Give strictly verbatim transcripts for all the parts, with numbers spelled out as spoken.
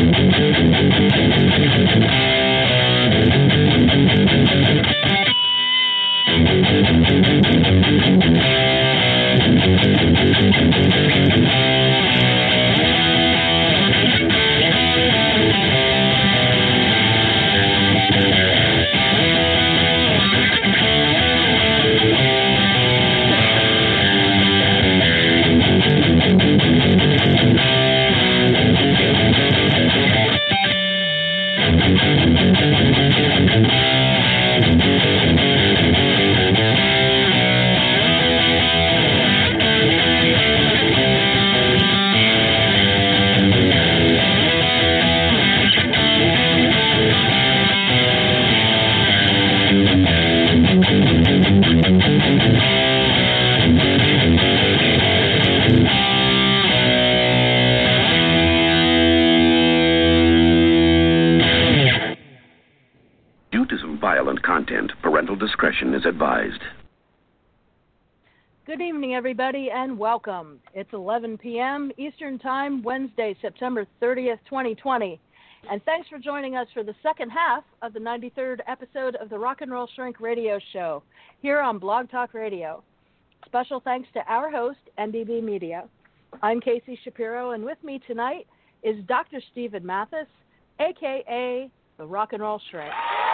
Discretion is advised. Good evening, everybody, and welcome. It's eleven p.m. Eastern Time, Wednesday, September thirtieth, twenty twenty. And thanks for joining us for the second half of the ninety-third episode of the Rock and Roll Shrink Radio Show here on Blog Talk Radio. Special thanks to our host, N D B Media. I'm Casey Shapiro, and with me tonight is Doctor Stephen Mathis, a k a the Rock and Roll Shrink.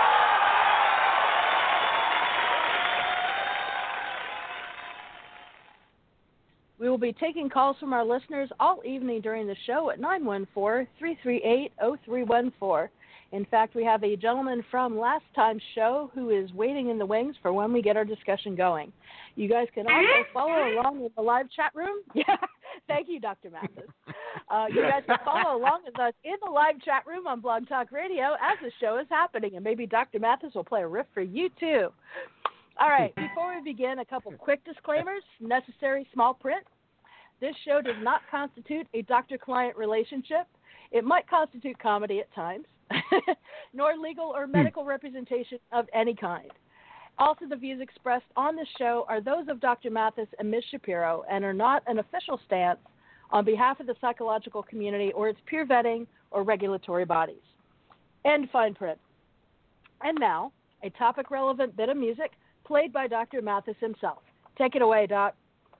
We will be taking calls from our listeners all evening during the show at nine one four, three three eight, zero three one four. In fact, we have a gentleman from last time's show who is waiting in the wings for when we get our discussion going. You guys can also follow along with the live chat room. Yeah, thank you, Doctor Mathis. Uh, you guys can follow along with us in the live chat room on Blog Talk Radio as the show is happening, and maybe Doctor Mathis will play a riff for you too. All right, before we begin, a couple quick disclaimers, necessary small print. This show does not constitute a doctor-client relationship. It might constitute comedy at times, nor legal or medical representation of any kind. Also, the views expressed on this show are those of Doctor Mathis and Miz Shapiro and are not an official stance on behalf of the psychological community or its peer vetting or regulatory bodies. End fine print. And now, a topic-relevant bit of music played by Doctor Mathis himself. Take it away, Doc.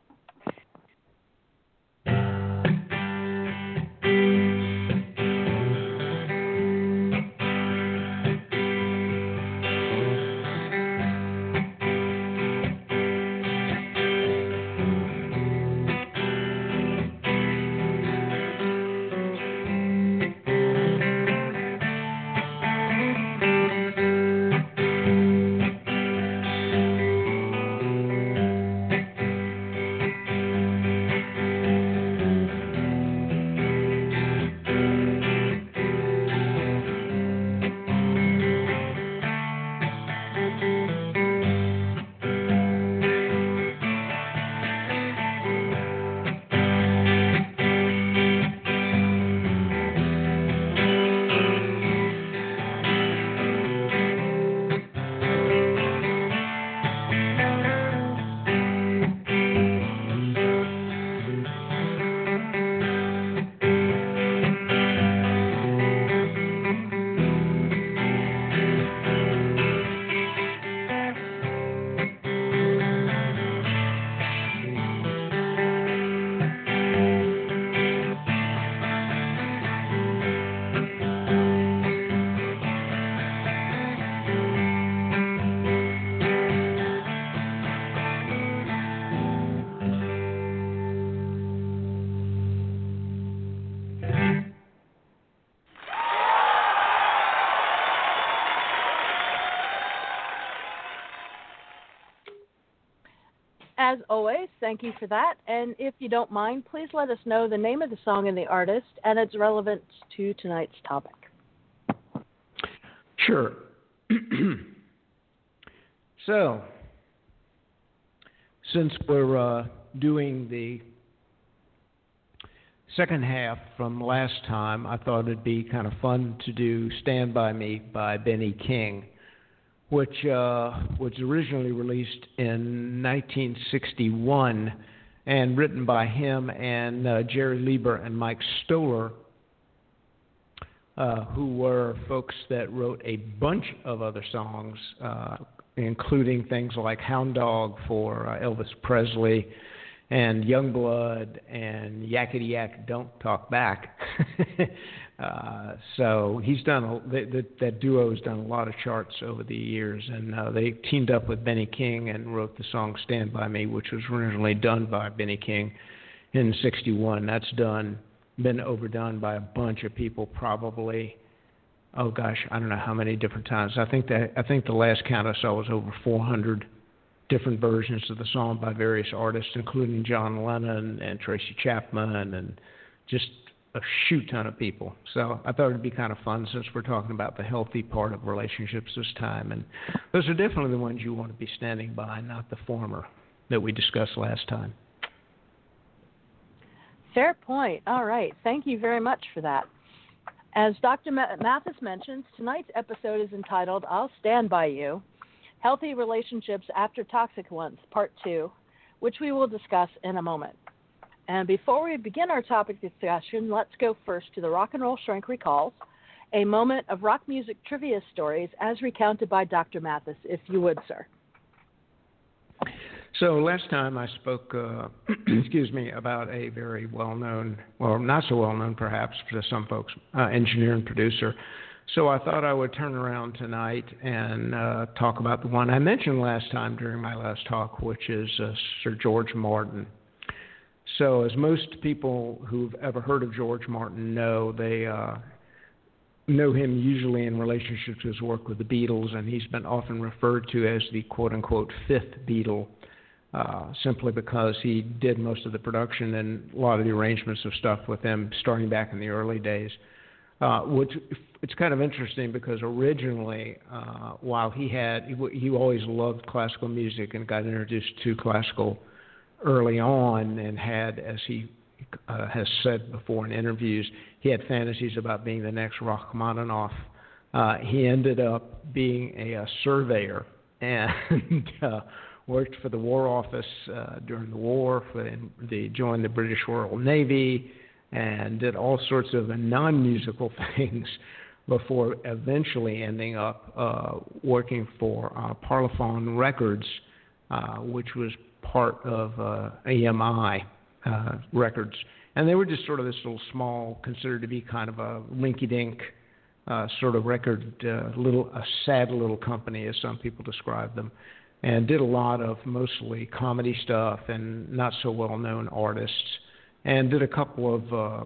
As always, thank you for that. And if you don't mind, please let us know the name of the song and the artist and its relevance to tonight's topic. Sure. So, since we're uh, doing the second half from last time, I thought it'd be kind of fun to do Stand By Me by Benny King, which uh, was originally released in nineteen sixty-one and written by him and uh, Jerry Lieber and Mike Stoller, uh, who were folks that wrote a bunch of other songs, uh, including things like Hound Dog for uh, Elvis Presley and Youngblood and Yakety Yak Don't Talk Back. uh, so he's done, a, the, the, that duo has done a lot of charts over the years, and uh, they teamed up with Benny King and wrote the song Stand By Me, which was originally done by Benny King in sixty-one. That's done, been overdone by a bunch of people probably. Oh gosh, I don't know how many different times. I think that I think the last count I saw was over four hundred different versions of the song by various artists, including John Lennon and Tracy Chapman and just a shoot ton of people. So I thought it'd be kind of fun since we're talking about the healthy part of relationships this time. And those are definitely the ones you want to be standing by, not the former that we discussed last time. Fair point. All right. Thank you very much for that. As Doctor Mathis mentions, tonight's episode is entitled I'll Stand By You, Healthy Relationships After Toxic Ones, Part two, which we will discuss in a moment. And before we begin our topic discussion, let's go first to the Rock and Roll Shrink Recalls, a moment of rock music trivia stories as recounted by Doctor Mathis, if you would, sir. So last time I spoke, uh, excuse me, about a very well-known, well, not so well-known perhaps to some folks, uh, engineer and producer. So I thought I would turn around tonight and uh, talk about the one I mentioned last time during my last talk, which is uh, Sir George Martin. So as most people who've ever heard of George Martin know, they uh, know him usually in relationship to his work with the Beatles, and he's been often referred to as the quote-unquote fifth Beatle, uh, simply because he did most of the production and a lot of the arrangements of stuff with them starting back in the early days. Uh, which it's kind of interesting because originally, uh, while he had, he, he always loved classical music and got introduced to classical early on and had, as he uh, has said before in interviews, he had fantasies about being the next Rachmaninoff. Uh, he ended up being a, a surveyor and uh, worked for the War Office uh, during the war. For, they joined the British Royal Navy and did all sorts of non-musical things before eventually ending up uh, working for uh, Parlophone Records, uh, which was part of uh, A M I uh, Records. And they were just sort of this little small, considered to be kind of a rinky-dink uh, sort of record, uh, little a sad little company, as some people describe them, and did a lot of mostly comedy stuff and not so well-known artists, and did a couple of uh,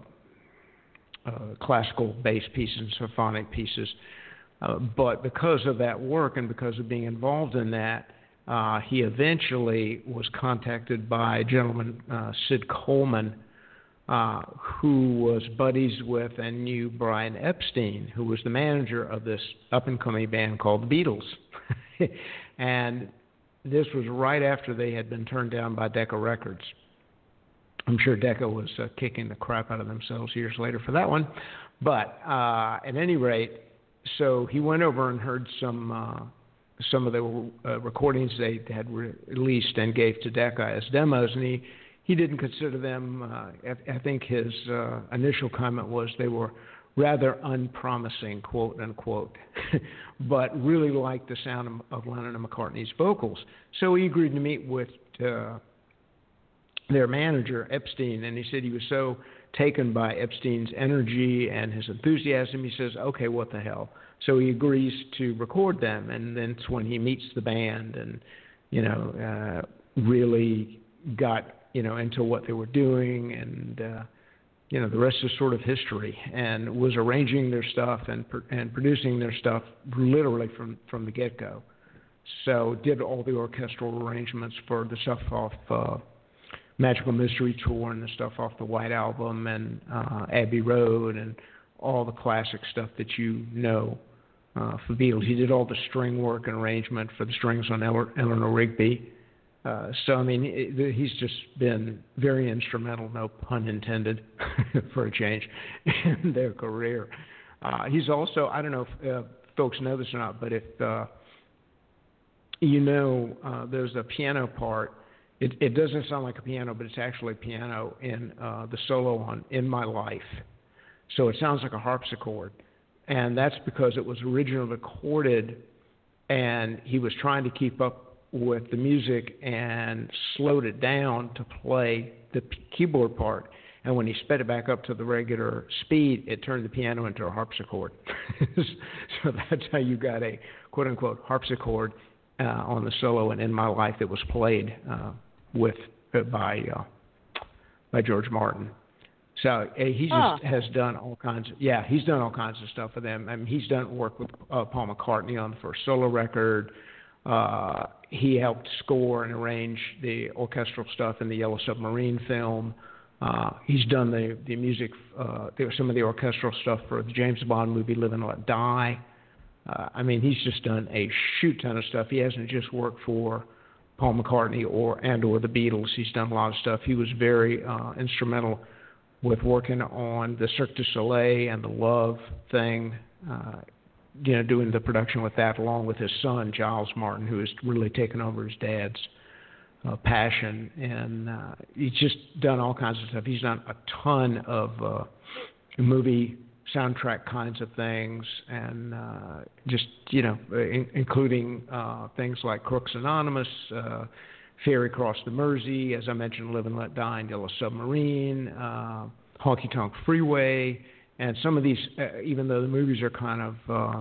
uh, classical bass pieces and symphonic pieces. Uh, but because of that work and because of being involved in that, uh, he eventually was contacted by a gentleman, uh, Sid Coleman, uh, who was buddies with and knew Brian Epstein, who was the manager of this up-and-coming band called the Beatles. And this was right after they had been turned down by Decca Records. I'm sure Decca was uh, kicking the crap out of themselves years later for that one. But uh, at any rate, so he went over and heard some uh, some of the uh, recordings they had re- released and gave to Decca as demos, and he, he didn't consider them, uh, I, I think his uh, initial comment was they were rather unpromising, quote unquote, but really liked the sound of, of Lennon and McCartney's vocals. So he agreed to meet with uh, their manager, Epstein, and he said he was so taken by Epstein's energy and his enthusiasm, he says, okay, what the hell? So he agrees to record them, and then it's when he meets the band and, you know, uh, really got, you know, into what they were doing, and, uh, you know, the rest is sort of history, and was arranging their stuff and and producing their stuff literally from, from the get-go. So did all the orchestral arrangements for the stuff off uh, Magical Mystery Tour and the stuff off the White Album and uh, Abbey Road and all the classic stuff that you know uh, for Beatles. He did all the string work and arrangement for the strings on Eleanor Rigby. Uh, so, I mean, it, he's just been very instrumental, no pun intended, for a change, in their career. Uh, he's also, I don't know if uh, folks know this or not, but if uh, you know uh, there's a piano part, it, it doesn't sound like a piano, but it's actually piano in uh, the solo on In My Life. So it sounds like a harpsichord. and that's because it was originally recorded, and he was trying to keep up with the music and slowed it down to play the p- keyboard part. And when he sped it back up to the regular speed, it turned the piano into a harpsichord. So that's how you got a quote-unquote harpsichord uh, on the solo and In My Life that was played uh, with uh, by uh, by George Martin. So uh, he just oh. has done all kinds of yeah he's done all kinds of stuff for them. I mean, he's done work with uh, Paul McCartney on the first solo record. Uh, he helped score and arrange the orchestral stuff in the Yellow Submarine film. Uh, he's done the the music, uh, some of the orchestral stuff for the James Bond movie Live and Let Die. Uh, I mean, he's just done a shoot ton of stuff. He hasn't just worked for Paul McCartney or and or the Beatles. He's done a lot of stuff. He was very uh, instrumental with working on the Cirque du Soleil and the Love thing. Uh, you know, doing the production with that, along with his son Giles Martin, who has really taken over his dad's uh, passion, and uh, he's just done all kinds of stuff. He's done a ton of uh, movie soundtrack kinds of things, and uh, just you know, in, including uh, things like Crooks Anonymous, uh, Ferry Across the Mersey, as I mentioned, Live and Let Die, and Yellow Submarine, uh, Honky Tonk Freeway. And some of these, uh, even though the movies are kind of uh,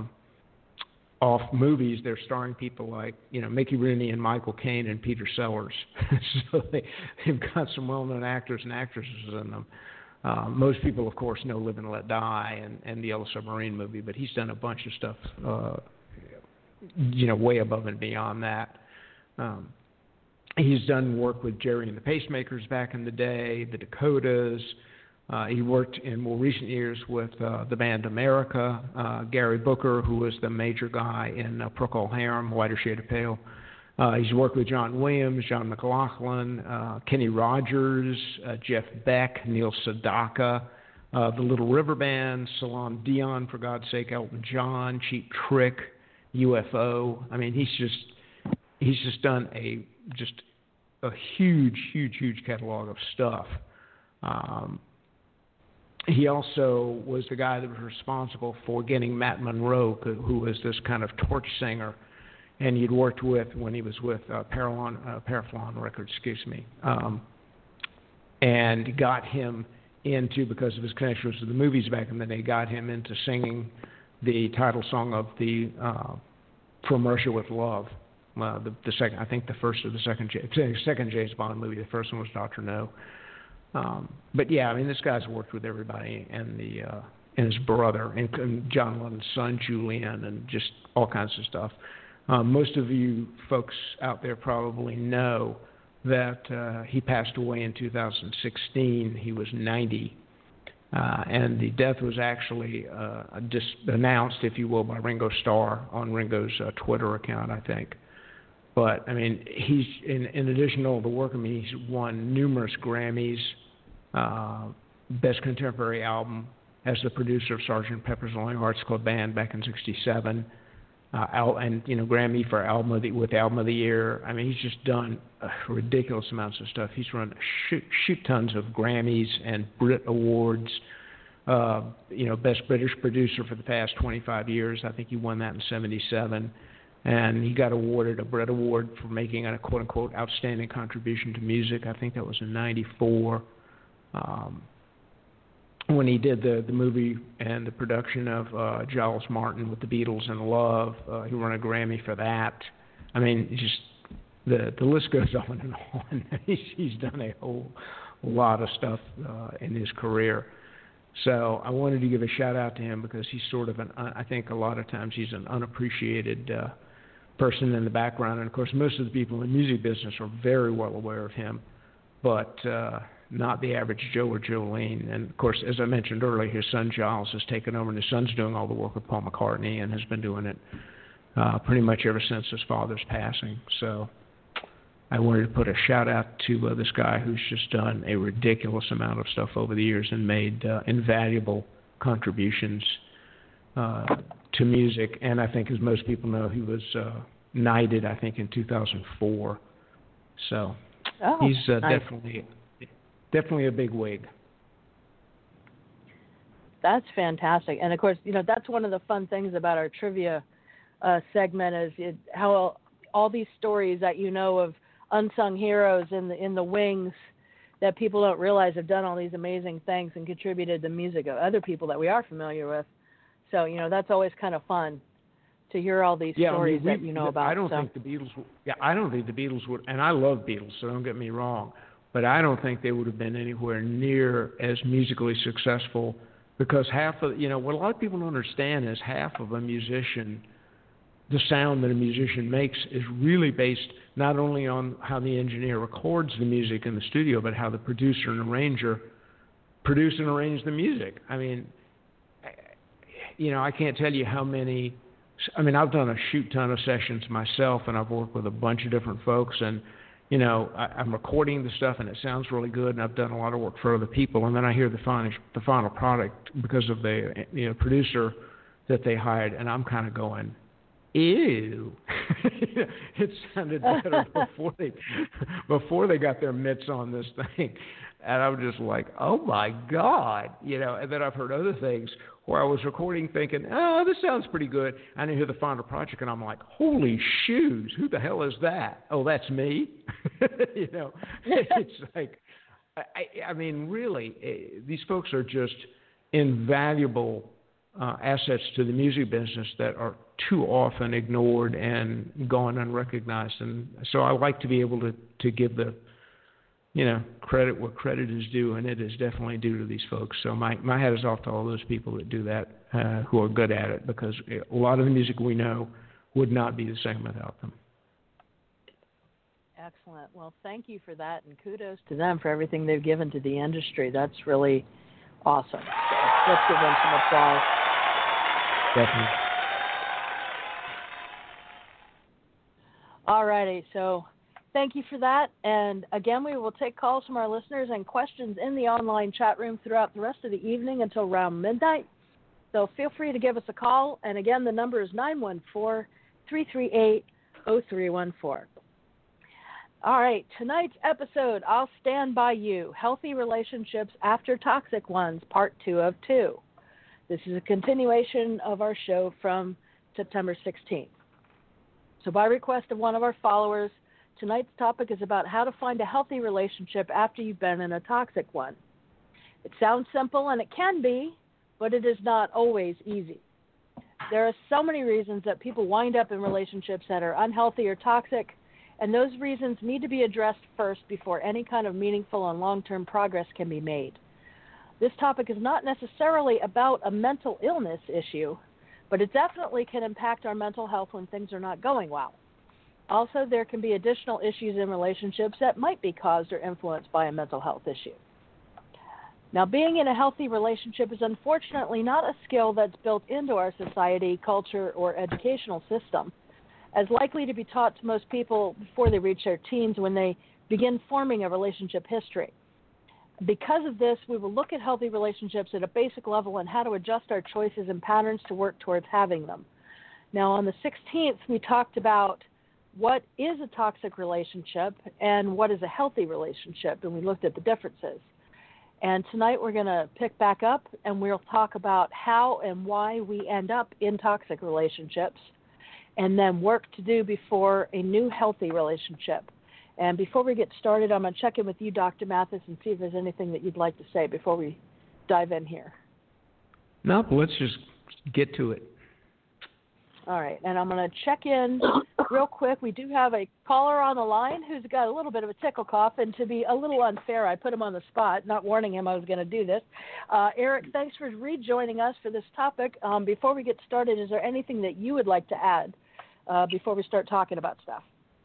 off movies, they're starring people like, you know, Mickey Rooney and Michael Caine and Peter Sellers. So they, they've got some well-known actors and actresses in them. Uh, most people, of course, know Live and Let Die and, and the Yellow Submarine movie, but he's done a bunch of stuff, uh, you know, way above and beyond that. Um, he's done work with Jerry and the Pacemakers back in the day, the Dakotas. Uh, he worked in more recent years with uh, the band America, uh, Gary Booker, who was the major guy in uh, Procol Harum, Whiter Shade of Pale. Uh, he's worked with John Williams, John McLaughlin, uh, Kenny Rogers, uh, Jeff Beck, Neil Sedaka, uh, the Little River Band, Celine Dion, for God's sake, Elton John, Cheap Trick, U F O. I mean, he's just he's just done a just a huge, huge, huge catalog of stuff. Um, He also was the guy that was responsible for getting Matt Monroe, who was this kind of torch singer, and he'd worked with when he was with uh, Paralon, uh, Paraflon Records, excuse me, um, and got him into, because of his connections to the movies back in the day, got him into singing the title song of the uh, From Russia with Love, uh, the, the second, I think the first or the second, second James Bond movie. The first one was Doctor No. Um, but yeah, I mean, this guy's worked with everybody, and the uh, and his brother, and, and John Lennon's son Julian, and just all kinds of stuff. Um, most of you folks out there probably know that uh, he passed away in two thousand sixteen. He was ninety, uh, and the death was actually uh, dis- announced, if you will, by Ringo Starr on Ringo's uh, Twitter account, I think. But I mean, he's in, in addition to all the work, I mean, he's won numerous Grammys. Uh, Best Contemporary Album as the producer of Sergeant Pepper's Lonely Hearts Club Band back in sixty-seven, uh, al- and you know, Grammy for album of the, with Album of the Year. I mean, he's just done uh, ridiculous amounts of stuff. He's run shoot, shoot tons of Grammys and Brit Awards. Uh, you know, Best British Producer for the past twenty-five years. I think he won that in seventy-seven. And he got awarded a Brit Award for making a quote-unquote outstanding contribution to music. I think that was in ninety-four. Um, when he did the, the movie and the production of uh, Giles Martin with the Beatles and Love, uh, he won a Grammy for that. I mean, just the the list goes on and on. he's, he's done a whole lot of stuff uh, in his career. So I wanted to give a shout out to him because he's sort of an, I think a lot of times he's an unappreciated uh, person in the background. And of course, most of the people in the music business are very well aware of him, but uh, not the average Joe or Jolene. And of course, as I mentioned earlier, his son Giles has taken over, and his son's doing all the work with Paul McCartney and has been doing it uh, pretty much ever since his father's passing. So I wanted to put a shout out to uh, this guy who's just done a ridiculous amount of stuff over the years and made uh, invaluable contributions uh, to music. And I think, as most people know, he was uh, knighted, I think, in two thousand four. So oh, he's uh, nice. definitely definitely a big wig. That's fantastic. And, of course, you know, that's one of the fun things about our trivia uh, segment is it, how all these stories that you know of unsung heroes in the in the wings that people don't realize have done all these amazing things and contributed to music of other people that we are familiar with. So, you know, that's always kind of fun to hear all these yeah, stories I mean, we, that you know about. I don't so. think the Beatles. Yeah, I don't think the Beatles would. And I love Beatles, so don't get me wrong. But I don't think they would have been anywhere near as musically successful because half of you know what a lot of people don't understand is half of a musician, the sound that a musician makes is really based not only on how the engineer records the music in the studio, but how the producer and arranger produce and arrange the music. I mean, you know, I can't tell you how many. I mean, I've done a shoot ton of sessions myself, and I've worked with a bunch of different folks, and, you know, I, I'm recording the stuff, and it sounds really good, and I've done a lot of work for other people, and then I hear the final, the final product because of the, you know, producer that they hired, and I'm kind of going, ew. It sounded better before they, before they got their mitts on this thing. And I'm just like, oh, my God. You know, and then I've heard other things where I was recording thinking, oh, this sounds pretty good. And I hear the final project, and I'm like, holy shoes, who the hell is that? Oh, that's me? You know, it's like, I, I mean, really, these folks are just invaluable uh, assets to the music business that are too often ignored and gone unrecognized. And so I like to be able to, to give the, you know, credit where credit is due, and it is definitely due to these folks. So my, my hat is off to all those people that do that, uh, who are good at it, because a lot of the music we know would not be the same without them. Excellent. Well, thank you for that, and kudos to them for everything they've given to the industry. That's really awesome. So let's give them some applause. Definitely. All righty. So thank you for that. And again, we will take calls from our listeners and questions in the online chat room throughout the rest of the evening until around midnight. So feel free to give us a call. And again, the number is nine one four, three three eight, zero three one four. All right, tonight's episode, I'll Stand By You, Healthy Relationships After Toxic Ones, Part two of two. This is a continuation of our show from September sixteenth. So by request of one of our followers, tonight's topic is about how to find a healthy relationship after you've been in a toxic one. It sounds simple, and it can be, but it is not always easy. There are so many reasons that people wind up in relationships that are unhealthy or toxic, and those reasons need to be addressed first before any kind of meaningful and long-term progress can be made. This topic is not necessarily about a mental illness issue, but it definitely can impact our mental health when things are not going well. Also, there can be additional issues in relationships that might be caused or influenced by a mental health issue. Now, being in a healthy relationship is unfortunately not a skill that's built into our society, culture, or educational system, as likely to be taught to most people before they reach their teens when they begin forming a relationship history. Because of this, we will look at healthy relationships at a basic level and how to adjust our choices and patterns to work towards having them. Now, on the sixteenth, we talked about what is a toxic relationship and what is a healthy relationship, and we looked at the differences. And tonight we're going to pick back up, and we'll talk about how and why we end up in toxic relationships, and then work to do before a new healthy relationship. And before we get started, I'm going to check in with you, Doctor Mathis, and see if there's anything that you'd like to say before we dive in here. No, but let's just get to it. All right, and I'm going to check in real quick. We do have a caller on the line who's got a little bit of a tickle cough, and to be a little unfair, I put him on the spot, not warning him I was going to do this. Uh, Eric, thanks for rejoining us for this topic. Um, before we get started, is there anything that you would like to add uh, before we start talking about stuff?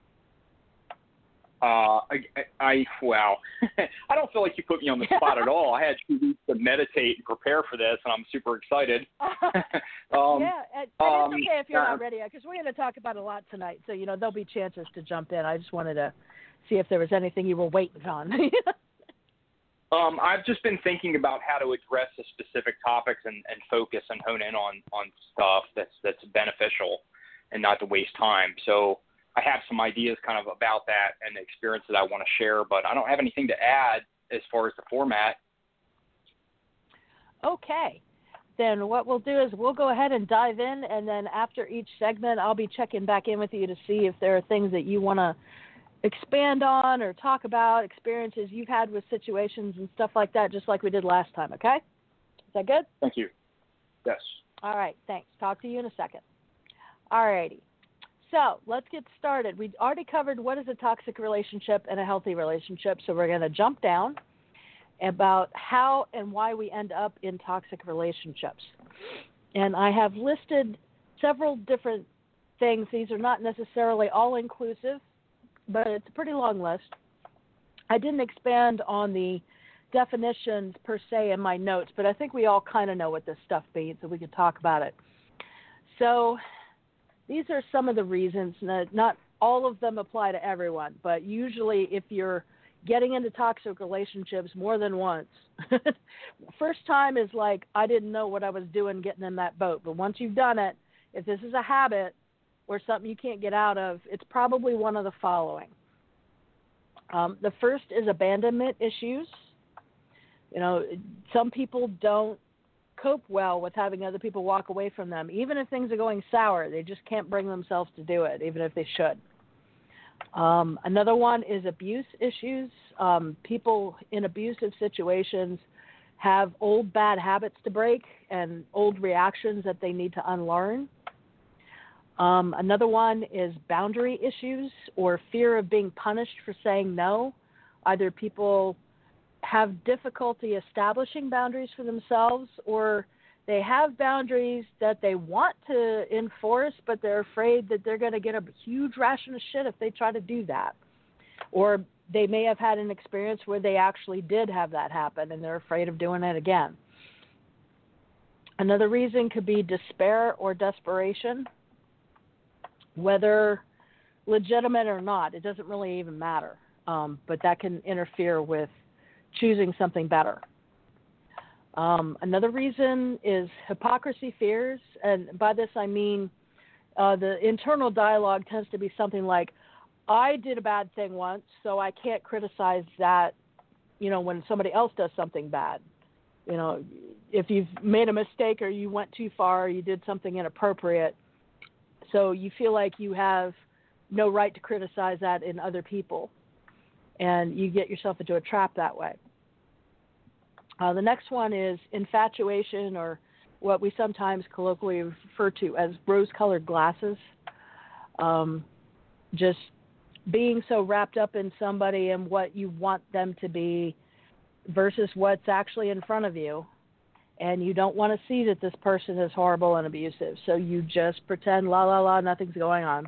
Uh, I, I, wow. I don't feel like you put me on the spot at all. I had two weeks to meditate and prepare for this, and I'm super excited. um, yeah, and, and um, it's okay if you're uh, not ready, because we're going to talk about a lot tonight. So, you know, there'll be chances to jump in. I just wanted to see if there was anything you were waiting on. um, I've just been thinking about how to address the specific topics and, and focus and hone in on, on stuff that's that's beneficial and not to waste time. So I have some ideas kind of about that and the experience that I want to share, but I don't have anything to add as far as the format. Okay. then what we'll do is we'll go ahead and dive in, and then after each segment, I'll be checking back in with you to see if there are things that you want to expand on or talk about, experiences you've had with situations and stuff like that, just like we did last time, okay? Is that good? Thank you. Yes. All right, thanks. Talk to you in a second. All righty. So let's get started. We already covered what is a toxic relationship and a healthy relationship, so we're going to jump down about how and why we end up in toxic relationships. And I have listed several different things. These are not necessarily all-inclusive, but it's a pretty long list. I didn't expand on the definitions per se in my notes, but I think we all kind of know what this stuff means, so we can talk about it. So these are some of the reasons. Not all of them apply to everyone, but usually if you're getting into toxic relationships more than once, first time is like, I didn't know what I was doing getting in that boat. But once you've done it, if this is a habit or something you can't get out of, it's probably one of the following. Um, the first is abandonment issues. You know, some people don't cope well with having other people walk away from them. Even if things are going sour, they just can't bring themselves to do it, even if they should. Um, another one is abuse issues. Um, people in abusive situations have old bad habits to break and old reactions that they need to unlearn. Um, another one is boundary issues or fear of being punished for saying no. Either people have difficulty establishing boundaries for themselves, or they have boundaries that they want to enforce, but they're afraid that they're going to get a huge ration of shit if they try to do that. Or they may have had an experience where they actually did have that happen, and they're afraid of doing it again. Another reason could be despair or desperation. Whether legitimate or not, it doesn't really even matter, um, but that can interfere with choosing something better. Um, another reason is hypocrisy fears, and by this I mean uh, the internal dialogue tends to be something like, I did a bad thing once, so I can't criticize that, you know, when somebody else does something bad. You know, if you've made a mistake or you went too far or you did something inappropriate, so you feel like you have no right to criticize that in other people, and you get yourself into a trap that way. Uh, the next one is infatuation, or what we sometimes colloquially refer to as rose-colored glasses. Um, just being so wrapped up in somebody and what you want them to be versus what's actually in front of you. And you don't want to see that this person is horrible and abusive. So you just pretend, la, la, la, nothing's going on.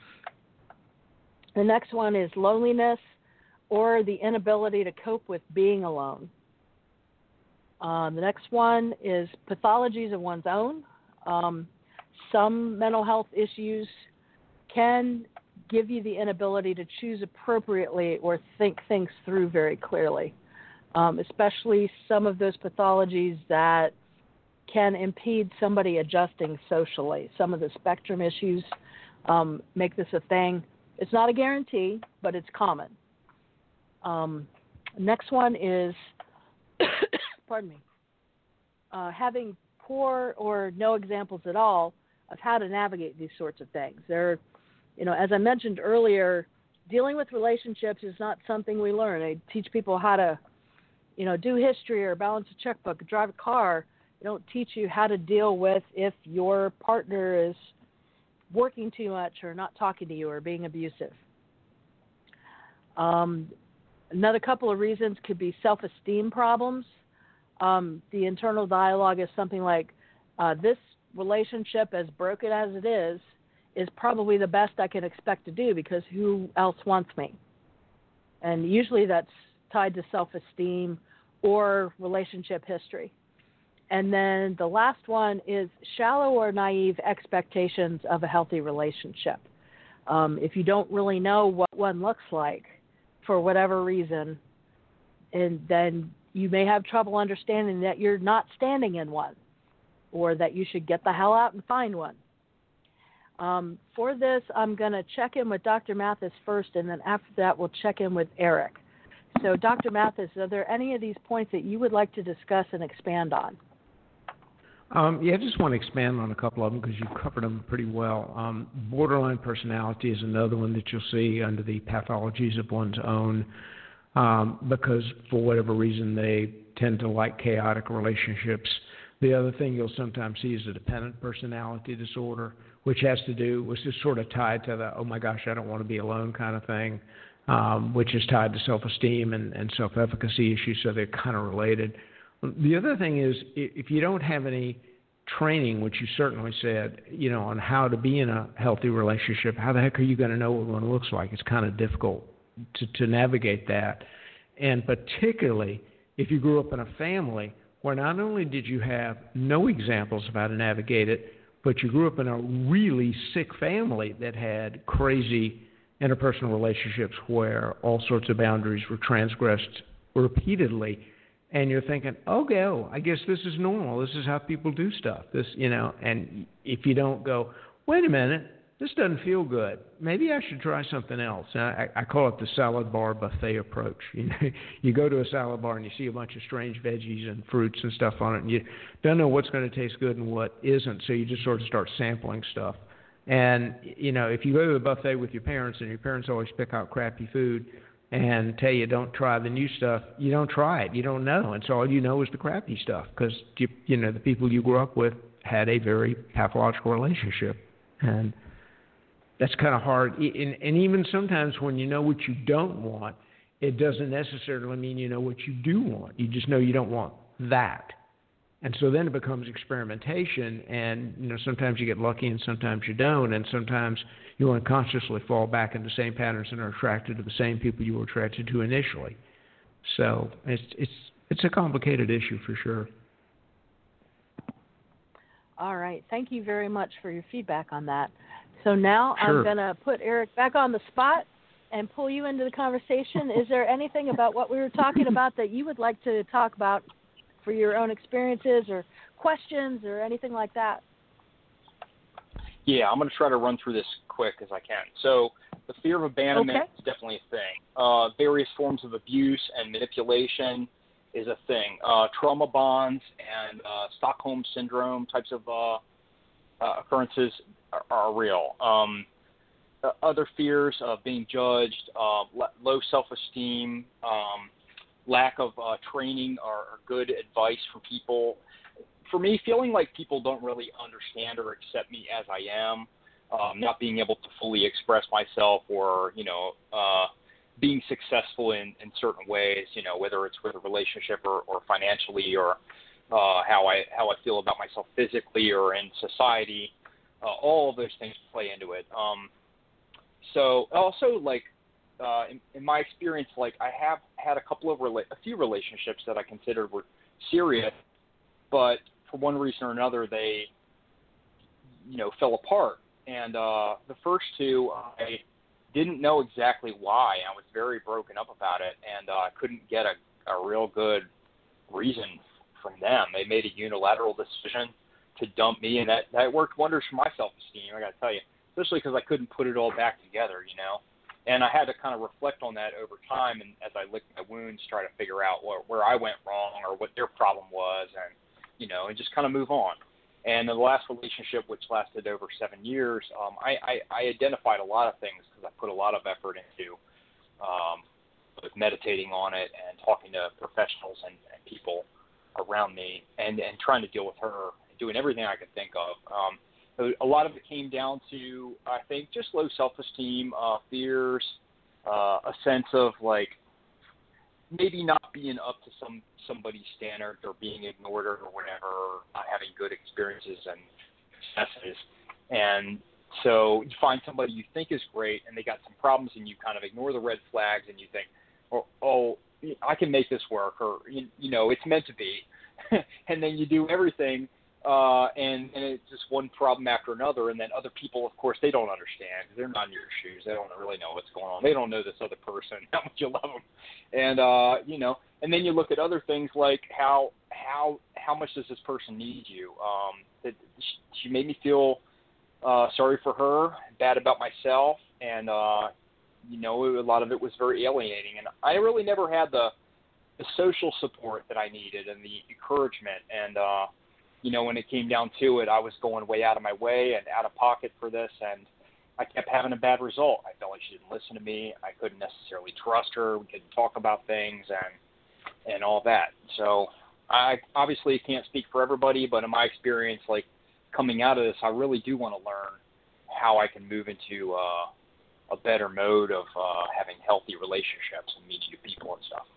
The next one is loneliness or the inability to cope with being alone. Uh, the next one is pathologies of one's own. Um, some mental health issues can give you the inability to choose appropriately or think things through very clearly. Um, especially some of those pathologies that can impede somebody adjusting socially. Some of the spectrum issues um, make this a thing. It's not a guarantee, but it's common. Um, next one is, pardon me, uh, having poor or no examples at all of how to navigate these sorts of things. There, you know, as I mentioned earlier, dealing with relationships is not something we learn. I teach people how to, you know, do history or balance a checkbook, or drive a car. They don't teach you how to deal with if your partner is working too much or not talking to you or being abusive. Um, another couple of reasons could be self-esteem problems. Um, the internal dialogue is something like, uh, this relationship, as broken as it is, is probably the best I can expect to do because who else wants me? And usually that's tied to self-esteem or relationship history. And then the last one is shallow or naive expectations of a healthy relationship. Um, if you don't really know what one looks like for whatever reason, and then you may have trouble understanding that you're not standing in one or that you should get the hell out and find one. Um, for this, I'm going to check in with Doctor Mathis first, and then after that, we'll check in with Eric. So, Doctor Mathis, are there any of these points that you would like to discuss and expand on? Um, yeah, I just want to expand on a couple of them because you covered them pretty well. Um, borderline personality is another one that you'll see under the pathologies of one's own um, because for whatever reason they tend to like chaotic relationships. The other thing you'll sometimes see is a dependent personality disorder, which has to do, which is sort of tied to the, oh my gosh, I don't want to be alone kind of thing, um, which is tied to self-esteem and, and self-efficacy issues, so they're kind of related. The other thing is, if you don't have any training, which you certainly said, you know, on how to be in a healthy relationship, how the heck are you going to know what one looks like? It's kind of difficult to, to navigate that. And particularly if you grew up in a family where not only did you have no examples of how to navigate it, but you grew up in a really sick family that had crazy interpersonal relationships where all sorts of boundaries were transgressed repeatedly. And you're thinking, okay, oh, I guess this is normal. This is how people do stuff. This, you know, and if you don't go, wait a minute, this doesn't feel good. Maybe I should try something else. I, I call it the salad bar buffet approach. You know, you go to a salad bar and you see a bunch of strange veggies and fruits and stuff on it, and you don't know what's going to taste good and what isn't. So you just sort of start sampling stuff. And you know, if you go to the buffet with your parents and your parents always pick out crappy food and tell you don't try the new stuff, you don't try it. You don't know. And so all you know is the crappy stuff because, you, you know, the people you grew up with had a very pathological relationship. And that's kind of hard. And, and even sometimes when you know what you don't want, it doesn't necessarily mean you know what you do want. You just know you don't want that. And so then it becomes experimentation, and you know sometimes you get lucky and sometimes you don't, and sometimes you unconsciously fall back into the same patterns and are attracted to the same people you were attracted to initially. So it's it's it's a complicated issue for sure. All right. Thank you very much for your feedback on that. So now Sure. I'm going to put Eric back on the spot and pull you into the conversation. Is there anything about what we were talking about that you would like to talk about for your own experiences or questions or anything like that? Yeah, I'm going to try to run through this quick as I can. So the fear of abandonment okay. is definitely a thing. Uh, various forms of abuse and manipulation is a thing. Uh, trauma bonds and uh, Stockholm syndrome types of uh, uh, occurrences are, are real. Um, uh, other fears of being judged, uh, low self-esteem, um, lack of uh, training or, or good advice from people. For me, feeling like people don't really understand or accept me as I am, um, not being able to fully express myself or, you know, uh, being successful in, in certain ways, you know, whether it's with a relationship or, or financially or uh, how I how I feel about myself physically or in society, uh, all of those things play into it. Um, so also, like, uh, in, in my experience, like I have had a couple of rela- a few relationships that I considered were serious, but for one reason or another, they, you know, fell apart. And uh, the first two, I didn't know exactly why. I was very broken up about it, and uh, I couldn't get a, a real good reason from them. They made a unilateral decision to dump me, and that, that worked wonders for my self-esteem, I got to tell you, especially because I couldn't put it all back together, you know. And I had to kind of reflect on that over time, and as I licked my wounds, try to figure out what, where I went wrong or what their problem was, and you know, and just kind of move on. And the last relationship, which lasted over seven years, um, I, I, I identified a lot of things because I put a lot of effort into um, with meditating on it and talking to professionals and, and people around me and, and trying to deal with her, doing everything I could think of. Um, a lot of it came down to, I think, just low self-esteem, uh, fears, uh, a sense of like maybe not being up to some somebody's standard or being ignored or whatever, not having good experiences and successes. And so you find somebody you think is great and they got some problems and you kind of ignore the red flags and you think, oh, oh I can make this work, or, you, you know, it's meant to be. And then you do everything uh, and, and it's just one problem after another. And then other people, of course, they don't understand because they're not in your shoes. They don't really know what's going on. They don't know this other person, how much you love them. And, uh, you know, and then you look at other things like how how how much does this person need you? Um, that she made me feel uh, sorry for her, bad about myself, and uh, you know, a lot of it was very alienating. And I really never had the the social support that I needed and the encouragement. And uh, you know, when it came down to it, I was going way out of my way and out of pocket for this, and I kept having a bad result. I felt like she didn't listen to me. I couldn't necessarily trust her. We couldn't talk about things and and all that. So I obviously can't speak for everybody, but in my experience, like coming out of this, I really do want to learn how I can move into uh, a better mode of uh, having healthy relationships and meeting new people and stuff.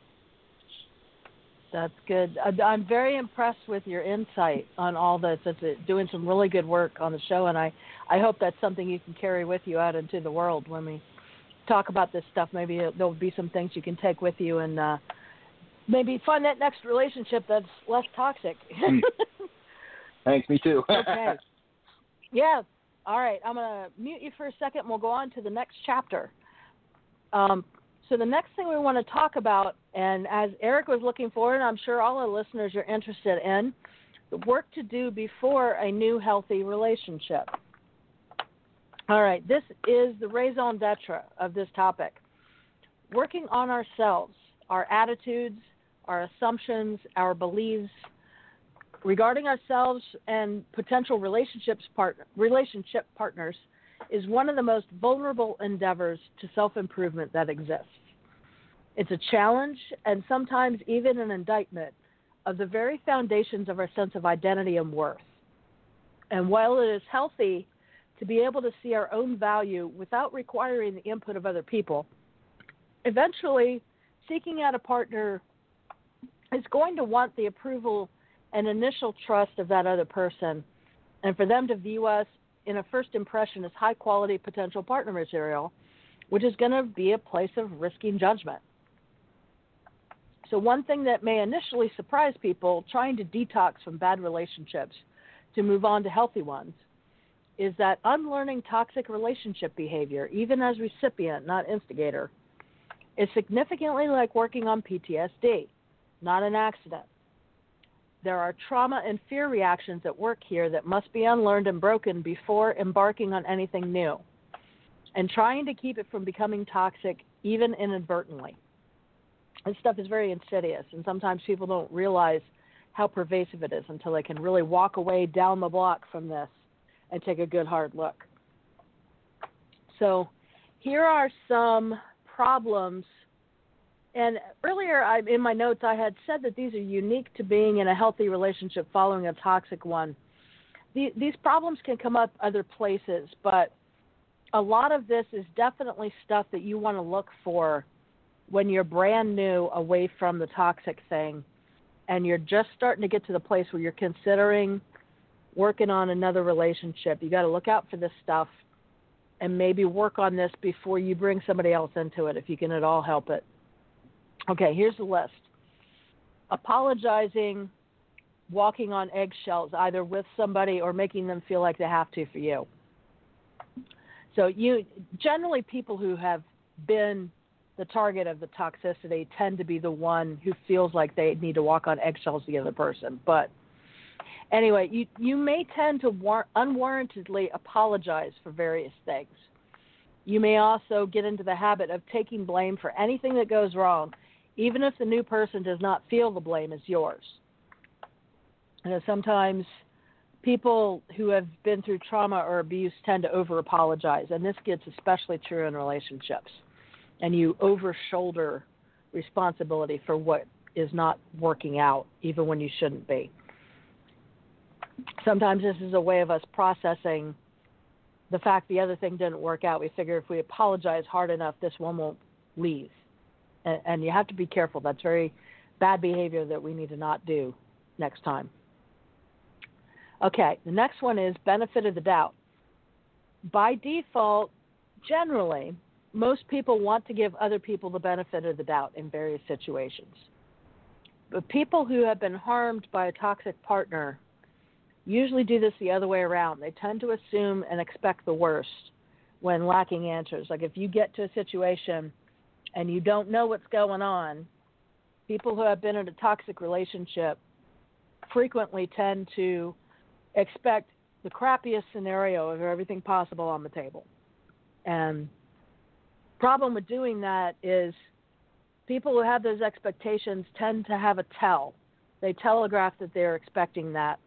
That's good. I'm very impressed with your insight on all this. It's doing some really good work on the show, and I, I hope that's something you can carry with you out into the world when we talk about this stuff. Maybe there'll be some things you can take with you and uh, maybe find that next relationship that's less toxic. Thanks, me too. Okay. Yeah. All right. I'm going to mute you for a second, and we'll go on to the next chapter. Um, So the next thing we want to talk about, and as Eric was looking for, and I'm sure all our listeners are interested in, the work to do before a new healthy relationship. All right, this is the raison d'etre of this topic. Working on ourselves, our attitudes, our assumptions, our beliefs regarding ourselves and potential relationships partner, relationship partners is one of the most vulnerable endeavors to self-improvement that exists. It's a challenge and sometimes even an indictment of the very foundations of our sense of identity and worth. And while it is healthy to be able to see our own value without requiring the input of other people, eventually seeking out a partner is going to want the approval and initial trust of that other person, and for them to view us in a first impression as high-quality potential partner material, which is going to be a place of risking judgment. So one thing that may initially surprise people trying to detox from bad relationships to move on to healthy ones is that unlearning toxic relationship behavior, even as recipient, not instigator, is significantly like working on P T S D, not an accident. There are trauma and fear reactions at work here that must be unlearned and broken before embarking on anything new, and trying to keep it from becoming toxic even inadvertently. This stuff is very insidious, and sometimes people don't realize how pervasive it is until they can really walk away down the block from this and take a good hard look. So here are some problems. And earlier I, in my notes I had said that these are unique to being in a healthy relationship following a toxic one. The, these problems can come up other places, but a lot of this is definitely stuff that you want to look for when you're brand new away from the toxic thing and you're just starting to get to the place where you're considering working on another relationship. You got to look out for this stuff and maybe work on this before you bring somebody else into it if you can at all help it. Okay, here's the list. Apologizing, walking on eggshells, either with somebody or making them feel like they have to for you. So you generally people who have been the target of the toxicity tend to be the one who feels like they need to walk on eggshells to the other person. But anyway, you, you may tend to war- unwarrantedly apologize for various things. You may also get into the habit of taking blame for anything that goes wrong, even if the new person does not feel the blame is yours. And sometimes people who have been through trauma or abuse tend to over-apologize, and this gets especially true in relationships. And you over-shoulder responsibility for what is not working out, even when you shouldn't be. Sometimes this is a way of us processing the fact the other thing didn't work out. We figure if we apologize hard enough, this one won't leave. And, and you have to be careful. That's very bad behavior that we need to not do next time. Okay, the next one is benefit of the doubt. By default, generally, most people want to give other people the benefit of the doubt in various situations. But people who have been harmed by a toxic partner usually do this the other way around. They tend to assume and expect the worst when lacking answers. Like if you get to a situation and you don't know what's going on, people who have been in a toxic relationship frequently tend to expect the crappiest scenario of everything possible on the table. And problem with doing that is people who have those expectations tend to have a tell. They telegraph that they're expecting that.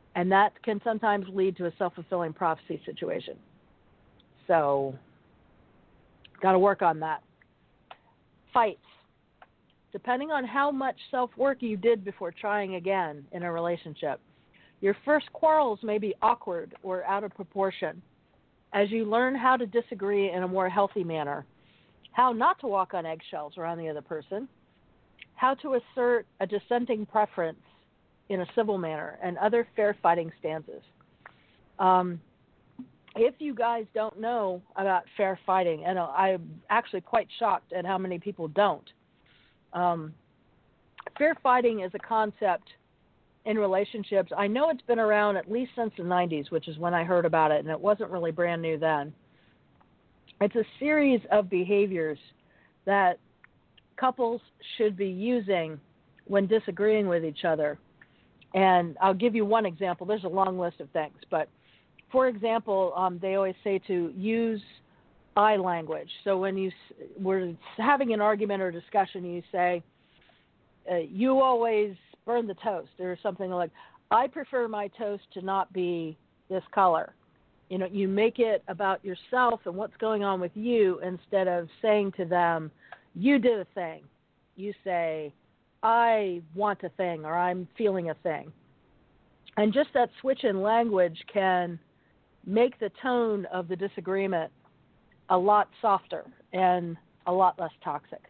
And that can sometimes lead to a self-fulfilling prophecy situation. So, got to work on that. Fights. Depending on how much self-work you did before trying again in a relationship, your first quarrels may be awkward or out of proportion. As you learn how to disagree in a more healthy manner, how not to walk on eggshells around the other person, how to assert a dissenting preference in a civil manner, and other fair fighting stances. Um, if you guys don't know about fair fighting, and I'm actually quite shocked at how many people don't, um, fair fighting is a concept in relationships. I know it's been around at least since the nineties, which is when I heard about it, and it wasn't really brand new then. It's a series of behaviors that couples should be using when disagreeing with each other. And I'll give you one example. There's a long list of things. But, for example, um, they always say to use I language. So when you, we're having an argument or discussion, you say, uh, you always burn the toast, or something like, I prefer my toast to not be this color. You know, you make it about yourself and what's going on with you instead of saying to them, you did a thing. You say, I want a thing, or I'm feeling a thing. And just that switch in language can make the tone of the disagreement a lot softer and a lot less toxic.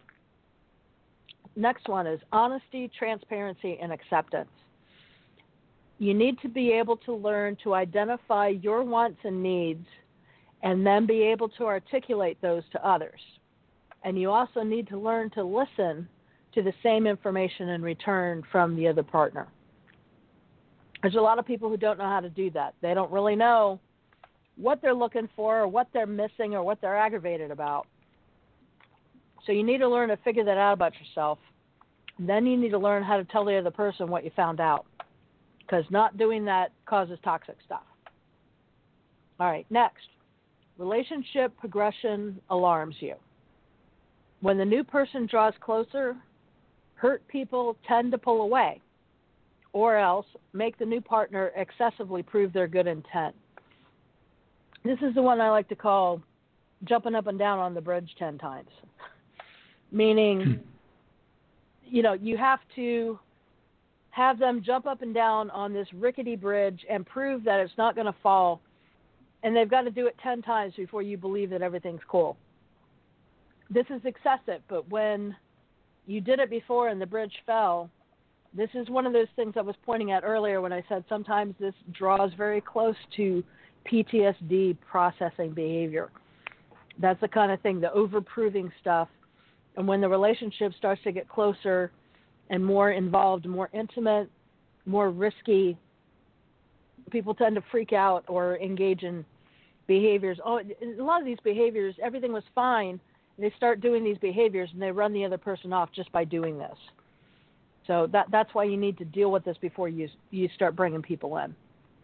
Next one is honesty, transparency, and acceptance. You need to be able to learn to identify your wants and needs and then be able to articulate those to others. And you also need to learn to listen to the same information in return from the other partner. There's a lot of people who don't know how to do that. They don't really know what they're looking for or what they're missing or what they're aggravated about. So you need to learn to figure that out about yourself. And then you need to learn how to tell the other person what you found out, because not doing that causes toxic stuff. All right, next. Relationship progression alarms you. When the new person draws closer, hurt people tend to pull away, or else make the new partner excessively prove their good intent. This is the one I like to call jumping up and down on the bridge ten times. Meaning, you know, you have to have them jump up and down on this rickety bridge and prove that it's not going to fall, and they've got to do it ten times before you believe that everything's cool. This is excessive, but when you did it before and the bridge fell, this is one of those things I was pointing at earlier when I said sometimes this draws very close to P T S D processing behavior. That's the kind of thing, the over-proving stuff. And when the relationship starts to get closer and more involved, more intimate, more risky, people tend to freak out or engage in behaviors. Oh, a lot of these behaviors, everything was fine. They start doing these behaviors and they run the other person off just by doing this. So that that's why you need to deal with this before you you start bringing people in.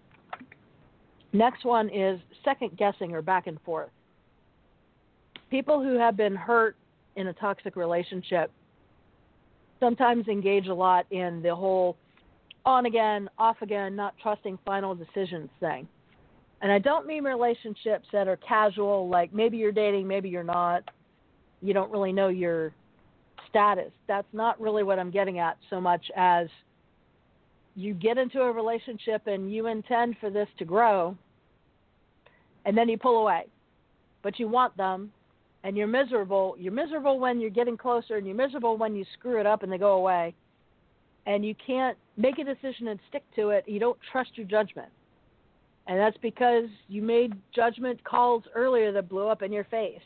Next one is second guessing or back and forth. People who have been hurt in a toxic relationship sometimes engage a lot in the whole on again, off again, not trusting final decisions thing. And I don't mean relationships that are casual, like maybe you're dating, maybe you're not. You don't really know your status. That's not really what I'm getting at so much as you get into a relationship and you intend for this to grow, and then you pull away. But you want them, and you're miserable. You're miserable when you're getting closer, and you're miserable when you screw it up and they go away. And you can't make a decision and stick to it. You don't trust your judgment. And that's because you made judgment calls earlier that blew up in your face.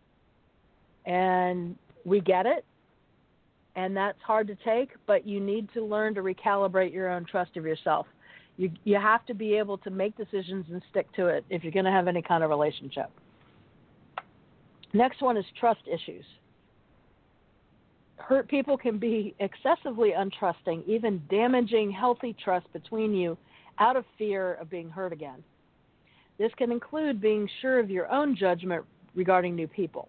And we get it, and that's hard to take, but you need to learn to recalibrate your own trust of yourself. You you have to be able to make decisions and stick to it if you're going to have any kind of relationship. Next one is trust issues. Hurt people can be excessively untrusting, even damaging healthy trust between you out of fear of being hurt again. This can include being sure of your own judgment regarding new people.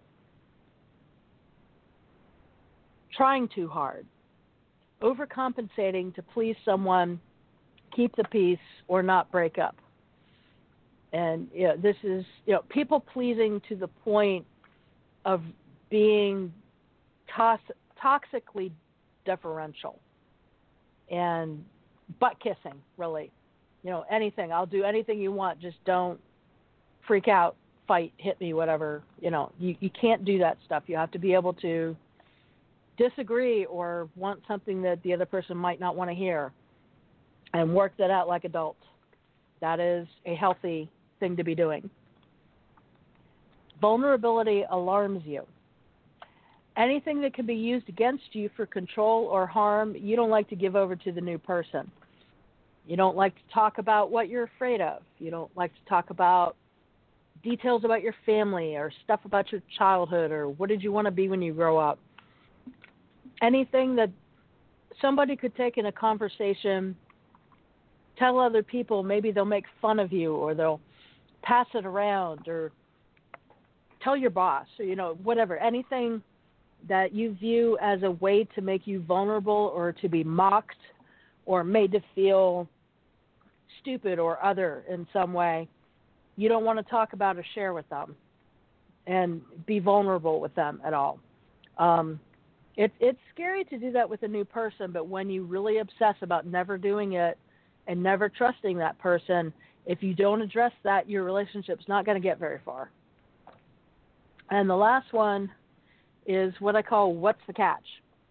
Trying too hard, overcompensating to please someone keep the peace or not break up. And you know, this is, you know, people pleasing to the point of being tos- toxically deferential and butt kissing, really. You know, anything. I'll do anything you want. Just don't freak out, fight, hit me, whatever. You know, you, you can't do that stuff. You have to be able to disagree or want something that the other person might not want to hear and work that out like adults. That is a healthy thing to be doing. Vulnerability alarms you. Anything that can be used against you for control or harm, you don't like to give over to the new person. You don't like to talk about what you're afraid of. You don't like to talk about details about your family or stuff about your childhood or what did you want to be when you grow up. Anything that somebody could take in a conversation, tell other people, maybe they'll make fun of you or they'll pass it around or tell your boss or, you know, whatever. Anything that you view as a way to make you vulnerable or to be mocked or made to feel stupid or other in some way, you don't want to talk about or share with them and be vulnerable with them at all. Um, it, it's scary to do that with a new person, but when you really obsess about never doing it and never trusting that person, if you don't address that, your relationship's not going to get very far. And the last one is what I call what's the catch?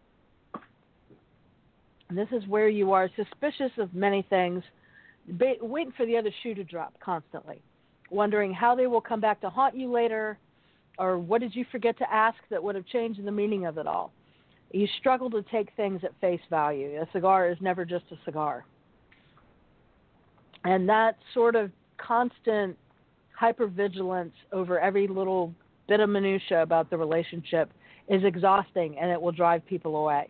And this is where you are suspicious of many things, ba- waiting for the other shoe to drop constantly, wondering how they will come back to haunt you later, or what did you forget to ask that would have changed the meaning of it all. You struggle to take things at face value. A cigar is never just a cigar. And that sort of constant hypervigilance over every little bit of minutia about the relationship is exhausting, and it will drive people away.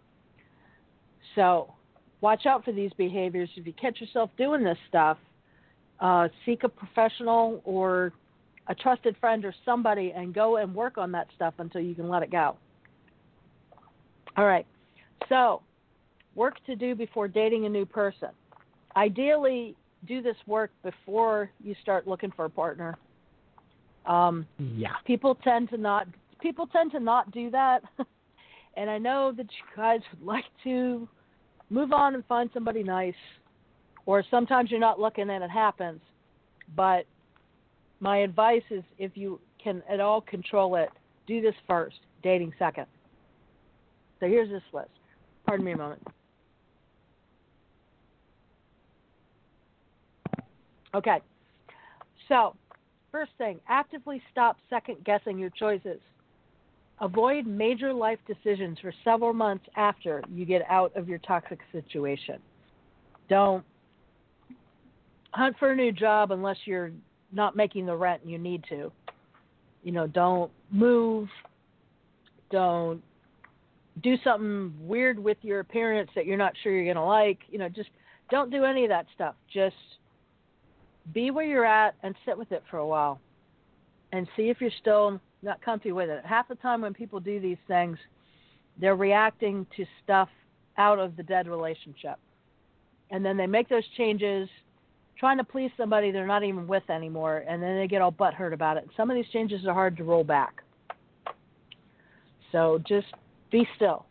So watch out for these behaviors. If you catch yourself doing this stuff, uh, seek a professional or a trusted friend or somebody and go and work on that stuff until you can let it go. All right. So work to do before dating a new person. Ideally, do this work before you start looking for a partner. Um, yeah. People tend to not. People tend to not do that, and I know that you guys would like to move on and find somebody nice, or sometimes you're not looking and it happens. But my advice is, if you can at all control it, do this first. Dating second. So here's this list. Pardon me a moment. Okay. So, first thing, actively stop second-guessing your choices. Avoid major life decisions for several months after you get out of your toxic situation. Don't hunt for a new job unless you're not making the rent and you need to. You know, don't move. Don't do something weird with your appearance that you're not sure you're going to like. You know, just don't do any of that stuff. Just be where you're at and sit with it for a while and see if you're still not comfy with it. Half the time when people do these things, they're reacting to stuff out of the dead relationship. And then they make those changes trying to please somebody they're not even with anymore, and then they get all butthurt about it. And some of these changes are hard to roll back. So just be still.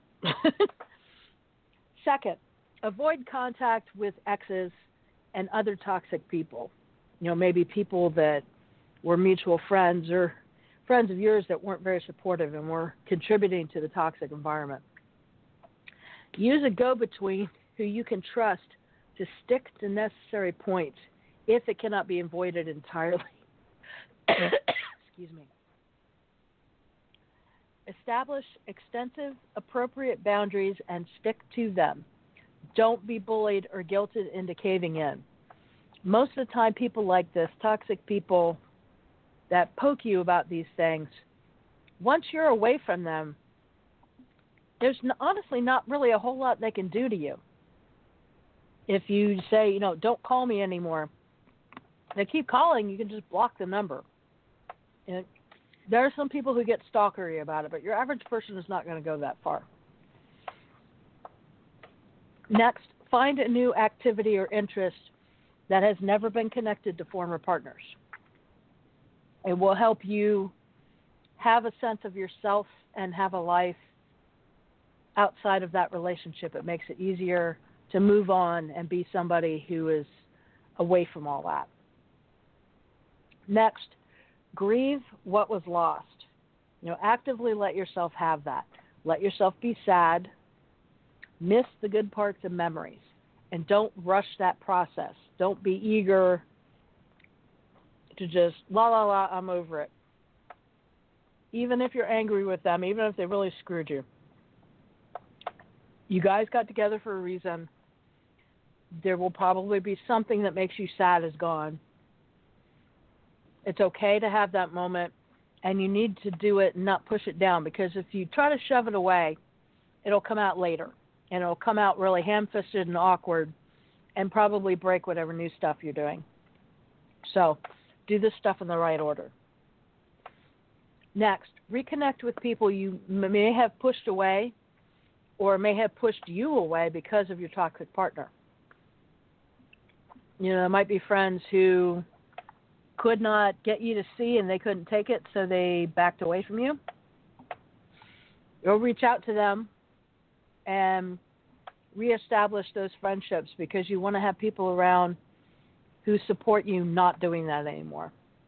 Second, avoid contact with exes and other toxic people. You know, maybe people that were mutual friends or friends of yours that weren't very supportive and were contributing to the toxic environment. Use a go-between who you can trust to stick to necessary points if it cannot be avoided entirely. Excuse me. Establish extensive, appropriate boundaries and stick to them. Don't be bullied or guilted into caving in. Most of the time, people like this, toxic people that poke you about these things, once you're away from them, there's honestly not really a whole lot they can do to you. If you say, you know, don't call me anymore, they keep calling, you can just block the number. And there are some people who get stalkery about it, but your average person is not going to go that far. Next, find a new activity or interest that has never been connected to former partners. It will help you have a sense of yourself and have a life outside of that relationship. It makes it easier to move on and be somebody who is away from all that. Next, grieve what was lost. You know, actively let yourself have that. Let yourself be sad. Miss the good parts and memories. And don't rush that process. Don't be eager to just, la, la, la, I'm over it. Even if you're angry with them, even if they really screwed you. You guys got together for a reason. There will probably be something that makes you sad is gone. It's okay to have that moment, and you need to do it and not push it down, because if you try to shove it away, it'll come out later, and it'll come out really ham-fisted and awkward and probably break whatever new stuff you're doing. So do this stuff in the right order. Next, reconnect with people you may have pushed away or may have pushed you away because of your toxic partner. You know, there might be friends who could not get you to see and they couldn't take it, so they backed away from you. You'll reach out to them and reestablish those friendships, because you want to have people around who support you not doing that anymore.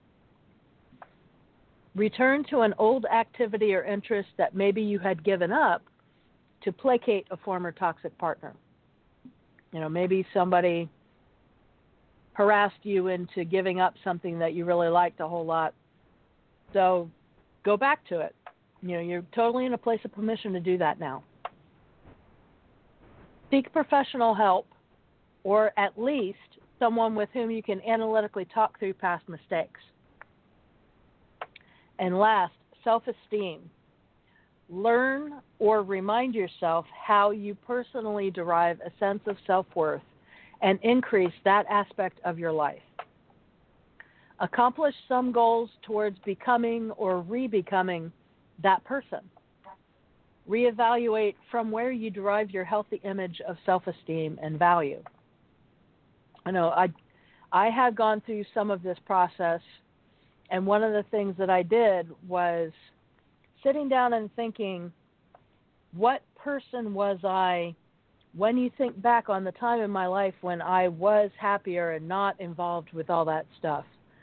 Return to an old activity or interest that maybe you had given up to placate a former toxic partner. You know, maybe somebody harassed you into giving up something that you really liked a whole lot. So go back to it. You know, you're totally in a place of permission to do that now. Seek professional help, or at least someone with whom you can analytically talk through past mistakes. And last, self-esteem. Learn or remind yourself how you personally derive a sense of self-worth and increase that aspect of your life. Accomplish some goals towards becoming or re-becoming that person. Reevaluate from where you derive your healthy image of self-esteem and value. I know I, I have gone through some of this process, and one of the things that I did was sitting down and thinking, what person was I when you think back on the time in my life when I was happier and not involved with all that stuff?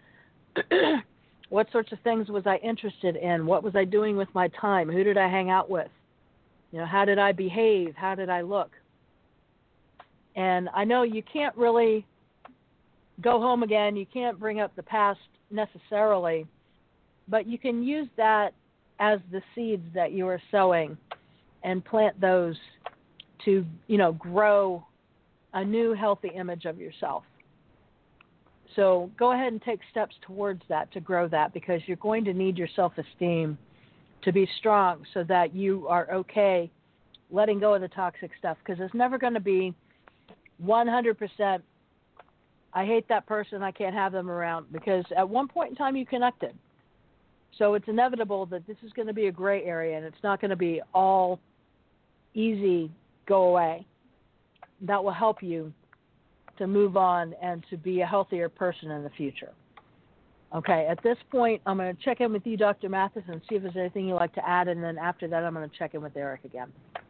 What sorts of things was I interested in? What was I doing with my time? Who did I hang out with? You know, how did I behave? How did I look? And I know you can't really go home again. You can't bring up the past necessarily, but you can use that as the seeds that you are sowing and plant those to, you know, grow a new healthy image of yourself. So go ahead and take steps towards that to grow that, because you're going to need your self-esteem to be strong so that you are okay letting go of the toxic stuff, because it's never going to be one hundred percent, I hate that person, I can't have them around, because at one point in time you connected. So it's inevitable that this is going to be a gray area, and it's not going to be all easy, go away. That will help you to move on and to be a healthier person in the future. Okay, at this point, I'm going to check in with you, Doctor Mathis, and see if there's anything you'd like to add, and then after that, I'm going to check in with Eric again.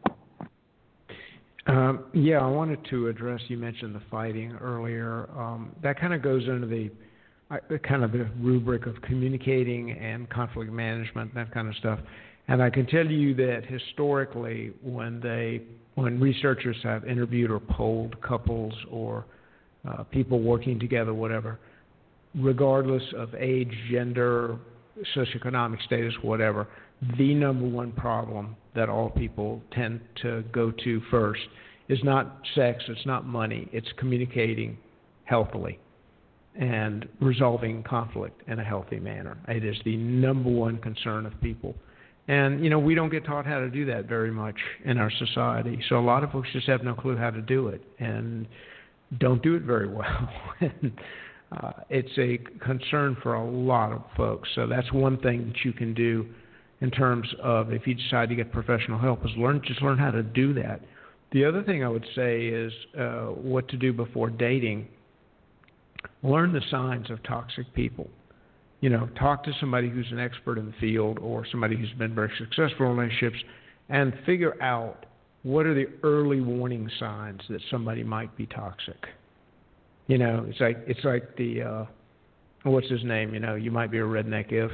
Um, yeah, I wanted to address, you mentioned the fighting earlier. Um, that kind of goes under the uh, kind of the rubric of communicating and conflict management, that kind of stuff. And I can tell you that historically, when they, when researchers have interviewed or polled couples or uh, people working together, whatever, regardless of age, gender, socioeconomic status, whatever, the number one problem that all people tend to go to first is not sex, it's not money, it's communicating healthily and resolving conflict in a healthy manner. It is the number one concern of people. And, you know, we don't get taught how to do that very much in our society. So a lot of folks just have no clue how to do it and don't do it very well. and, uh, it's a concern for a lot of folks. So that's one thing that you can do in terms of, if you decide to get professional help, is learn just learn how to do that. The other thing I would say is uh, what to do before dating. Learn the signs of toxic people. You know, talk to somebody who's an expert in the field or somebody who's been very successful in relationships and figure out what are the early warning signs that somebody might be toxic. You know, it's like it's like the, uh, what's his name? You know, you might be a redneck if.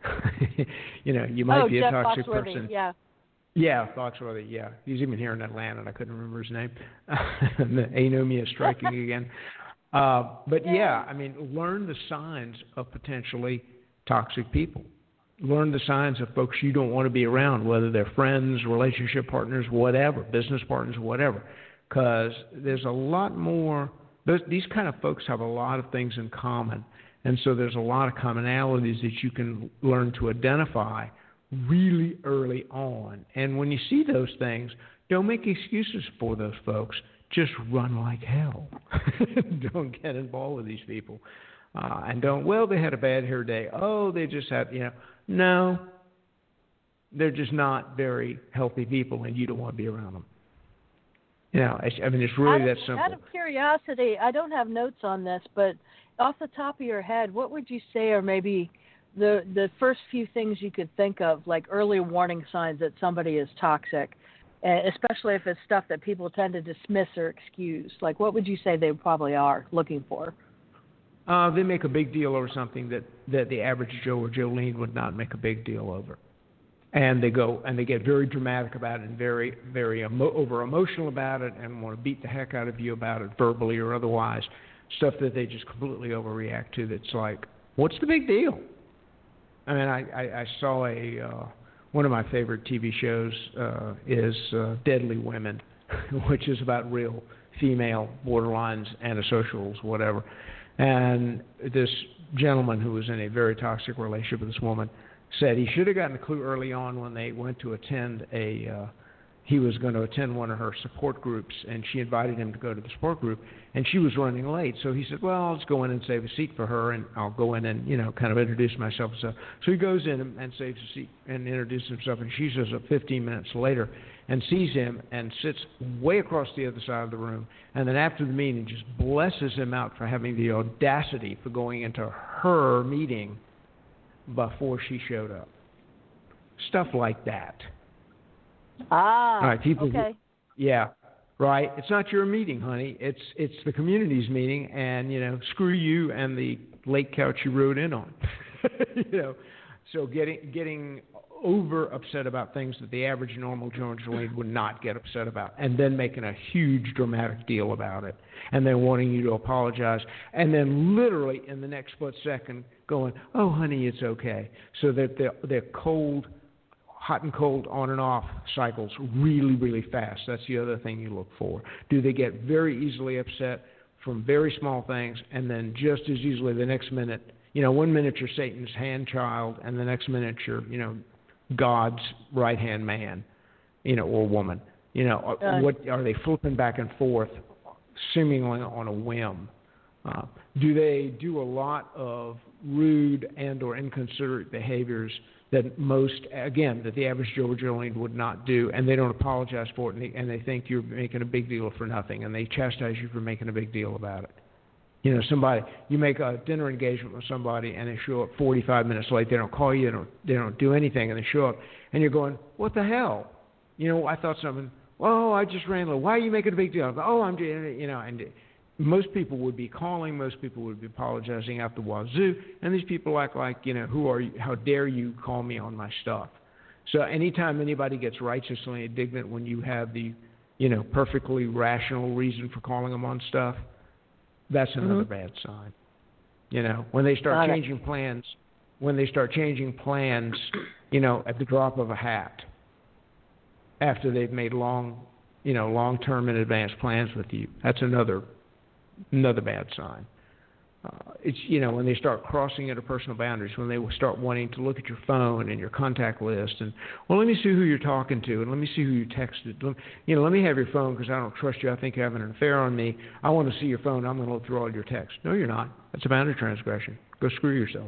you know, you might oh, be Jeff a toxic Foxworthy, person. Yeah. Yeah, Foxworthy, yeah. He's even here in Atlanta, and I couldn't remember his name. The anomia is striking again. Uh, but, yeah. yeah, I mean, learn the signs of potentially toxic people. Learn the signs of folks you don't want to be around, whether they're friends, relationship partners, whatever, business partners, whatever. Because there's a lot more those, – these kind of folks have a lot of things in common. And so there's a lot of commonalities that you can learn to identify really early on. And when you see those things, don't make excuses for those folks. Just run like hell. Don't get involved with these people. Uh, and don't, well, they had a bad hair day. Oh, they just had, you know. No, they're just not very healthy people, and you don't want to be around them. You know, I, I mean, it's really out that of, simple. Out of curiosity, I don't have notes on this, but off the top of your head, what would you say are maybe the the first few things you could think of, like early warning signs that somebody is toxic, especially if it's stuff that people tend to dismiss or excuse? Like, what would you say they probably are looking for? Uh, they make a big deal over something that, that the average Joe or Jolene would not make a big deal over. And they go and they get very dramatic about it and very, very emo- over emotional about it and want to beat the heck out of you about it, verbally or otherwise. Stuff that they just completely overreact to. That's like, what's the big deal? I mean, I, I, I saw a uh, one of my favorite T V shows uh, is uh, Deadly Women, which is about real female borderlines, antisocials, whatever. And this gentleman who was in a very toxic relationship with this woman said he should have gotten a clue early on when they went to attend a, uh, he was going to attend one of her support groups, and she invited him to go to the support group, and she was running late. So he said, well, I'll just go in and save a seat for her, and I'll go in and, you know, kind of introduce myself and stuff. So he goes in and saves a seat and introduces himself, and she shows up fifteen minutes later and sees him and sits way across the other side of the room, and then after the meeting just blesses him out for having the audacity for going into her meeting before she showed up. Stuff like that. Ah, All right, people, okay. Yeah, right. It's not your meeting, honey. It's it's the community's meeting, and, you know, screw you and the lake couch you rode in on. You know, so getting getting over upset about things that the average normal Joe and Jolene would not get upset about, and then making a huge dramatic deal about it, and then wanting you to apologize, and then literally in the next split second going, oh, honey, it's okay. So that they're, they're cold, hot and cold, on and off cycles really, really fast. That's the other thing you look for. Do they get very easily upset from very small things, and then just as easily the next minute, you know, one minute you're Satan's hand child, and the next minute you're, you know, God's right-hand man, you know, or woman. You know, uh, what are they flipping back and forth seemingly on a whim? Uh, do they do a lot of rude and or inconsiderate behaviors that most, again, that the average Joe or Jolene would not do, and they don't apologize for it, and they, and they think you're making a big deal for nothing, and they chastise you for making a big deal about it? You know, somebody, you make a dinner engagement with somebody and they show up forty-five minutes late. They don't call you. They don't, they don't do anything, and they show up. And you're going, what the hell? You know, I thought something, oh, I just ran low. Why are you making a big deal? Oh, I'm doing, you know, and most people would be calling. Most people would be apologizing out the wazoo. And these people act like, you know, who are you? How dare you call me on my stuff? So anytime anybody gets righteously indignant when you have the, you know, perfectly rational reason for calling them on stuff, that's another mm-hmm. bad sign. You know, when they start Got changing it. plans, when they start changing plans, you know, at the drop of a hat, after they've made long, you know, long-term in advance plans with you, that's another, another bad sign. Uh, it's, you know, when they start crossing interpersonal boundaries, when they will start wanting to look at your phone and your contact list and, well, let me see who you're talking to and let me see who you texted. Let, you know, let me have your phone because I don't trust you. I think you're having an affair on me. I want to see your phone. I'm going to look through all your texts. No, you're not. That's a boundary transgression. Go screw yourself.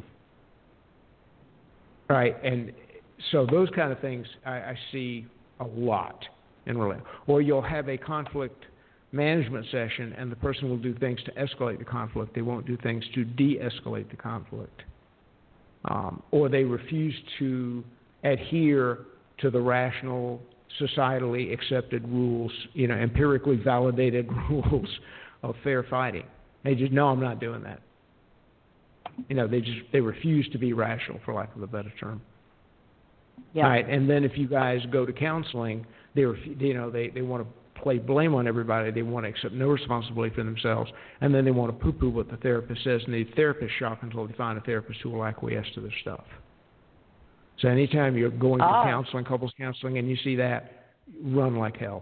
All right, and so those kind of things I, I see a lot. in relation. Or you'll have a conflict management session, and the person will do things to escalate the conflict. They won't do things to de-escalate the conflict. Um, or they refuse to adhere to the rational, societally accepted rules, you know, empirically validated rules of fair fighting. They just, no, I'm not doing that. You know, they just, they refuse to be rational, for lack of a better term. Yeah. Right, and then if you guys go to counseling, they, ref- you know, they, they want to play blame on everybody. They want to accept no responsibility for themselves, and then they want to poo-poo what the therapist says, and the therapist shock until they find a therapist who will acquiesce to their stuff. So anytime you're going to oh. counseling, couples counseling, and you see that, run like hell.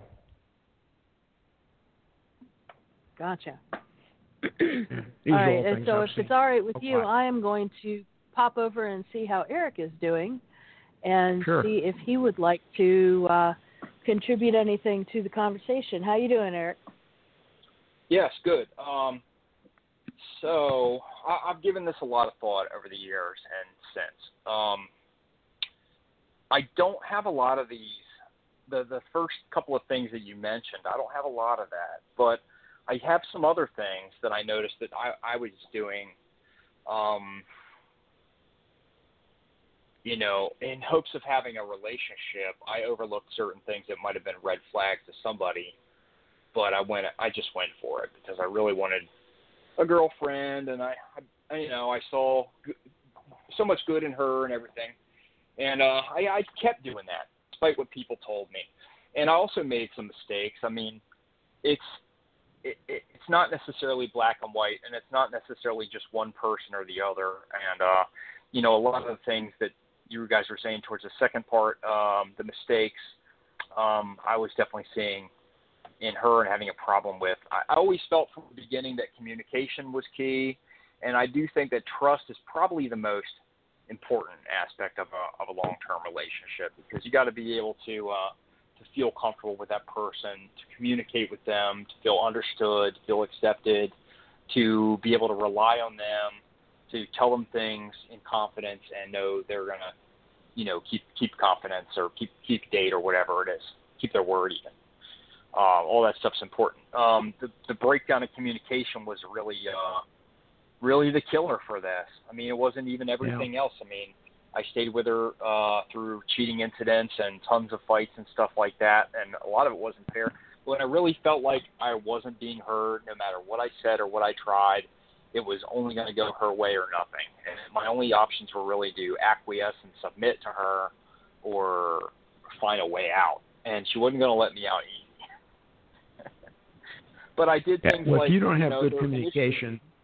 Gotcha. Yeah. All right, and so I've if seen. it's all right with Okay. you, I am going to pop over and see how Eric is doing and Sure. see if he would like to uh, contribute anything to the conversation. How you doing, Eric? Yes, good. Um, so I, I've given this a lot of thought over the years and since. Um, I don't have a lot of these. The the first couple of things that you mentioned, I don't have a lot of that, but I have some other things that I noticed that I, I was doing, um, you know, in hopes of having a relationship. I overlooked certain things that might have been red flags to somebody, but I went, I just went for it because I really wanted a girlfriend, and I, I you know, I saw g- so much good in her and everything, and uh, I, I kept doing that despite what people told me. And I also made some mistakes. I mean, it's It, it, it's not necessarily black and white, and it's not necessarily just one person or the other. And, uh, you know, a lot of the things that you guys were saying towards the second part, um, the mistakes, um, I was definitely seeing in her and having a problem with. I, I always felt from the beginning that communication was key, and I do think that trust is probably the most important aspect of a, of a long-term relationship, because you got to be able to uh, – to feel comfortable with that person, to communicate with them, to feel understood, to feel accepted, to be able to rely on them, to tell them things in confidence and know they're going to, you know, keep keep confidence or keep keep date or whatever it is, keep their word even. Uh, all that stuff's important. Um, the, the breakdown in communication was really, uh, really the killer for this. I mean, it wasn't even everything yeah. else. I mean, I stayed with her uh, through cheating incidents and tons of fights and stuff like that, and a lot of it wasn't fair. When I really felt like I wasn't being heard, no matter what I said or what I tried, it was only going to go her way or nothing. And my only options were really to acquiesce and submit to her or find a way out. And she wasn't going to let me out easy. But I did yeah, things well, like, if you don't you have know, good communication –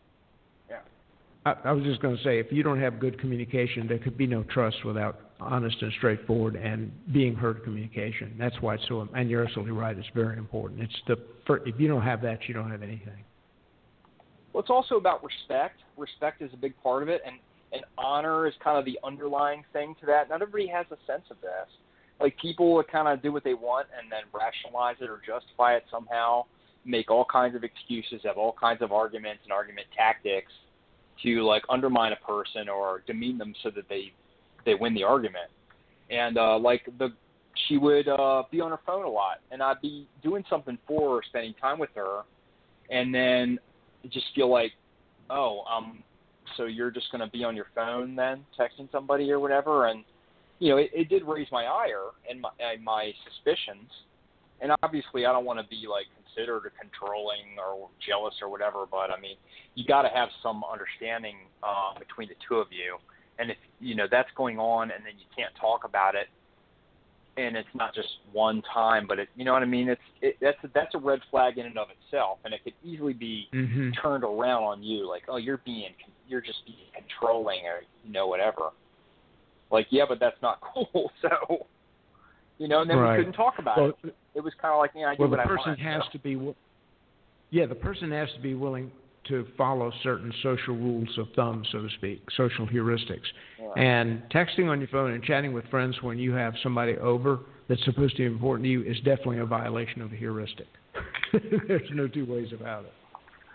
I was just going to say, if you don't have good communication, there could be no trust without honest and straightforward and being heard communication. That's why it's so, and you're absolutely right, it's very important. It's the, if you don't have that, you don't have anything. Well, it's also about respect. Respect is a big part of it, and, and honor is kind of the underlying thing to that. Not everybody has a sense of this. Like, people kind of do what they want and then rationalize it or justify it somehow, make all kinds of excuses, have all kinds of arguments and argument tactics to like undermine a person or demean them so that they they win the argument. And uh, like the she would uh, be on her phone a lot, and I'd be doing something for her, spending time with her, and then just feel like, oh, um, so you're just going to be on your phone then, texting somebody or whatever. And you know, it, it did raise my ire and my, and my suspicions. And obviously, I don't want to be like considered controlling or jealous or whatever, but I mean, you got to have some understanding uh, between the two of you. And if you know that's going on, and then you can't talk about it, and it's not just one time, but it, you know what I mean? It's it, that's a, that's a red flag in and of itself, and it could easily be mm-hmm. turned around on you, like, oh, you're being you're just being controlling or you know whatever. Like, yeah, but that's not cool. So. You know, and then right. we couldn't talk about well, it. It was kind of like, yeah, I do well, what the I person want. has so. to be, yeah, the person has to be willing to follow certain social rules of thumb, so to speak, social heuristics. Yeah. And texting on your phone and chatting with friends when you have somebody over that's supposed to be important to you is definitely a violation of a heuristic. There's no two ways about it.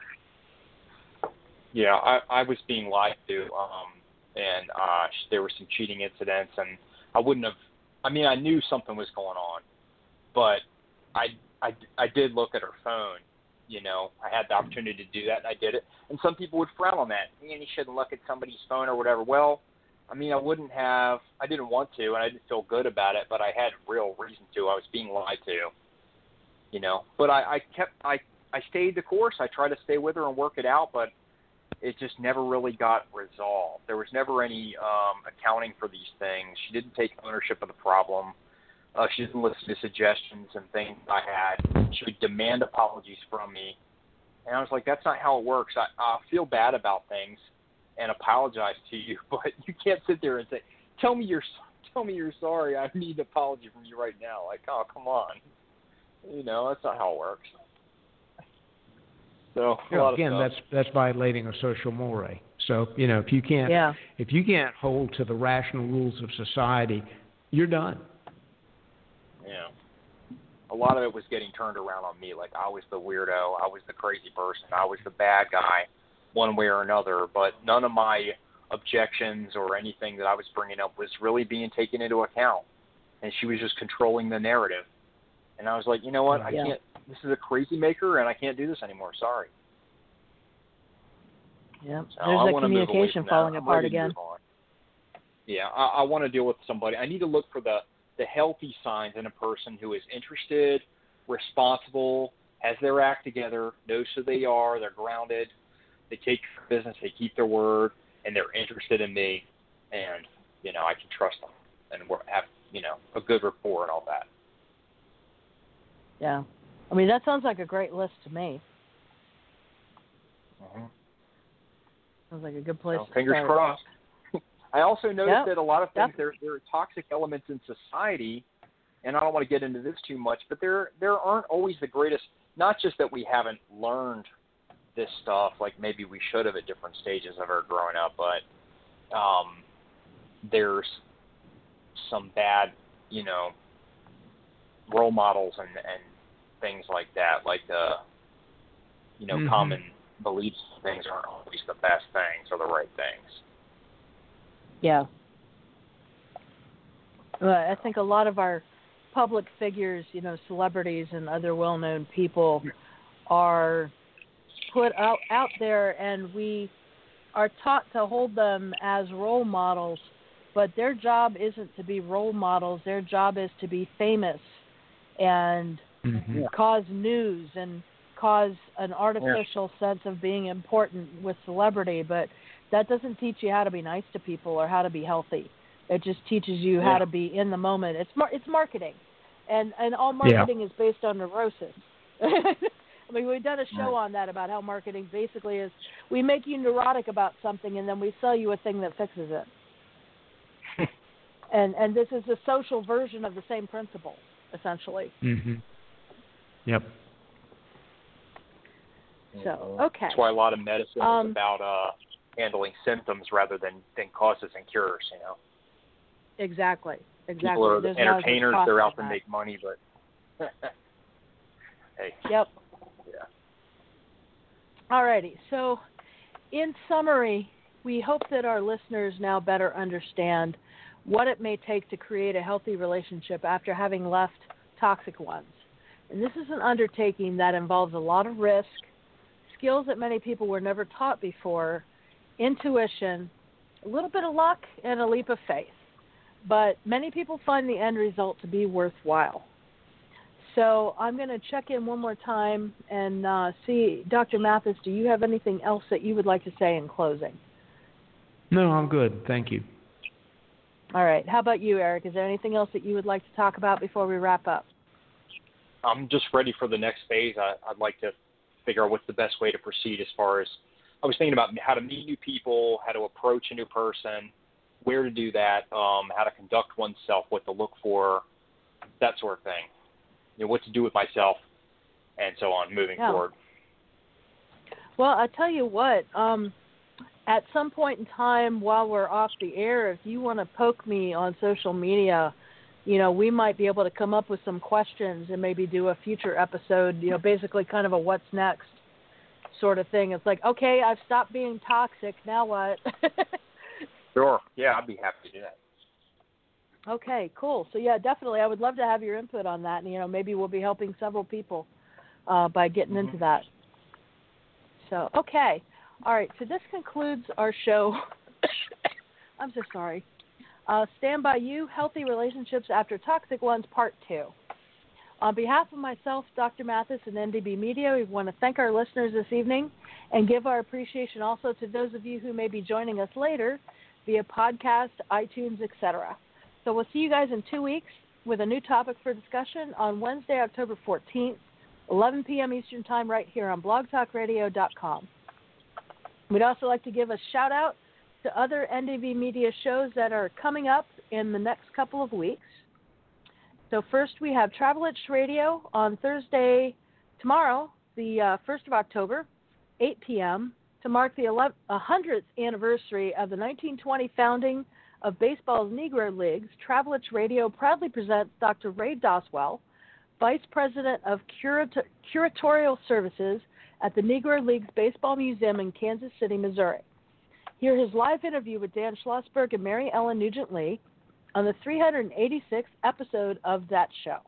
Yeah, I, I was being lied to, um, and uh, there were some cheating incidents, and I wouldn't have. I mean, I knew something was going on, but I, I, I did look at her phone. You know, I had the opportunity to do that, and I did it. And some people would frown on that. Man, you shouldn't look at somebody's phone or whatever. Well, I mean, I wouldn't have. I didn't want to, and I didn't feel good about it. But I had real reason to. I was being lied to. You know, but I, I kept. I, I stayed the course. I tried to stay with her and work it out, but it just never really got resolved. There was never any um, accounting for these things. She didn't take ownership of the problem. Uh, she didn't listen to suggestions and things I had. She would demand apologies from me. And I was like, that's not how it works. I, I feel bad about things and apologize to you, but you can't sit there and say, tell me you're, tell me you're sorry. I need an apology from you right now. Like, oh, come on. You know, that's not how it works. So you know, again, that's that's violating a social mores. So, you know, if you can't yeah. if you can't hold to the rational rules of society, you're done. Yeah. A lot of it was getting turned around on me. Like, I was the weirdo. I was the crazy person. I was the bad guy one way or another. But none of my objections or anything that I was bringing up was really being taken into account. And she was just controlling the narrative. And I was like, you know what? I yeah. can't. This is a crazy maker, and I can't do this anymore. Sorry. Yeah. So There's a communication falling apart again. Yeah, I, I want to deal with somebody. I need to look for the the healthy signs in a person who is interested, responsible, has their act together, knows who they are, they're grounded, they take care of business, they keep their word, and they're interested in me, and, you know, I can trust them and we're, have, you know, a good rapport and all that. Yeah. I mean, that sounds like a great list to me. Mm-hmm. Sounds like a good place so, to fingers start. crossed. I also noticed yep. that a lot of things, yep. there, there are toxic elements in society, and I don't want to get into this too much, but there there aren't always the greatest, not just that we haven't learned this stuff like maybe we should have at different stages of our growing up, but um, there's some bad, you know, role models and, and things like that, like the, you know, mm-hmm. common beliefs things aren't always the best things or the right things. Yeah. Well, I think a lot of our public figures, you know, celebrities and other well-known people are put out, out there, and we are taught to hold them as role models, but their job isn't to be role models. Their job is to be famous and mm-hmm. cause news and cause an artificial yeah. sense of being important with celebrity, but that doesn't teach you how to be nice to people or how to be healthy. It just teaches you yeah. how to be in the moment. It's mar- it's marketing, and and all marketing yeah. is based on neurosis. I mean, we've done a show on that about how marketing basically is we make you neurotic about something and then we sell you a thing that fixes it. and and this is a social version of the same principle, essentially. Mm-hmm. Yep. So okay. That's why a lot of medicine um, is about uh. handling symptoms rather than, than causes and cures, you know. Exactly. Exactly. People are There's entertainers, they're out to that. make money, but hey. Yep. Yeah. All righty. So in summary, we hope that our listeners now better understand what it may take to create a healthy relationship after having left toxic ones. And this is an undertaking that involves a lot of risk, skills that many people were never taught before, intuition, a little bit of luck, and a leap of faith. But many people find the end result to be worthwhile. So I'm going to check in one more time and uh, see, Doctor Mathis, do you have anything else that you would like to say in closing? No, I'm good. Thank you. All right. How about you, Eric? Is there anything else that you would like to talk about before we wrap up? I'm just ready for the next phase. I, I'd like to figure out what's the best way to proceed as far as I was thinking about how to meet new people, how to approach a new person, where to do that, um, how to conduct oneself, what to look for, that sort of thing. You know, what to do with myself, and so on, moving yeah. forward. Well, I tell you what, um, at some point in time while we're off the air, if you want to poke me on social media, you know, we might be able to come up with some questions and maybe do a future episode, you know, basically kind of a what's next sort of thing. It's like, okay, I've stopped being toxic. Now what? Sure. Yeah, I'd be happy to do that. Okay, cool. So yeah, definitely, I would love to have your input on that, and you know, maybe we'll be helping several people uh, by getting mm-hmm. into that. So okay, all right. So this concludes our show. I'm so sorry. Uh, Stand By You: Healthy Relationships After Toxic Ones, Part Two. On behalf of myself, Doctor Mathis, and N D B Media, we want to thank our listeners this evening and give our appreciation also to those of you who may be joining us later via podcast, iTunes, et cetera. So we'll see you guys in two weeks with a new topic for discussion on Wednesday, October fourteenth, eleven p.m. Eastern Time, right here on blog talk radio dot com. We'd also like to give a shout-out to other N D B Media shows that are coming up in the next couple of weeks. So first we have Travelitch Radio on Thursday, tomorrow, the uh, first of October, eight p.m., to mark the one hundredth anniversary of the nineteen twenty founding of baseball's Negro Leagues. Travelitch Radio proudly presents Doctor Ray Doswell, Vice President of Curat- Curatorial Services at the Negro Leagues Baseball Museum in Kansas City, Missouri. Hear his live interview with Dan Schlossberg and Mary Ellen Nugent-Lee on the three hundred eighty-sixth episode of that show.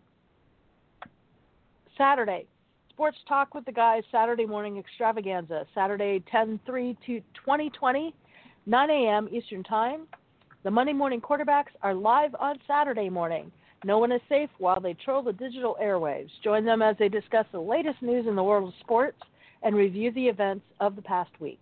Saturday, Sports Talk with the Guys Saturday Morning Extravaganza, Saturday ten three to twenty twenty, nine a.m. Eastern Time. The Monday Morning Quarterbacks are live on Saturday morning. No one is safe while they troll the digital airwaves. Join them as they discuss the latest news in the world of sports and review the events of the past week.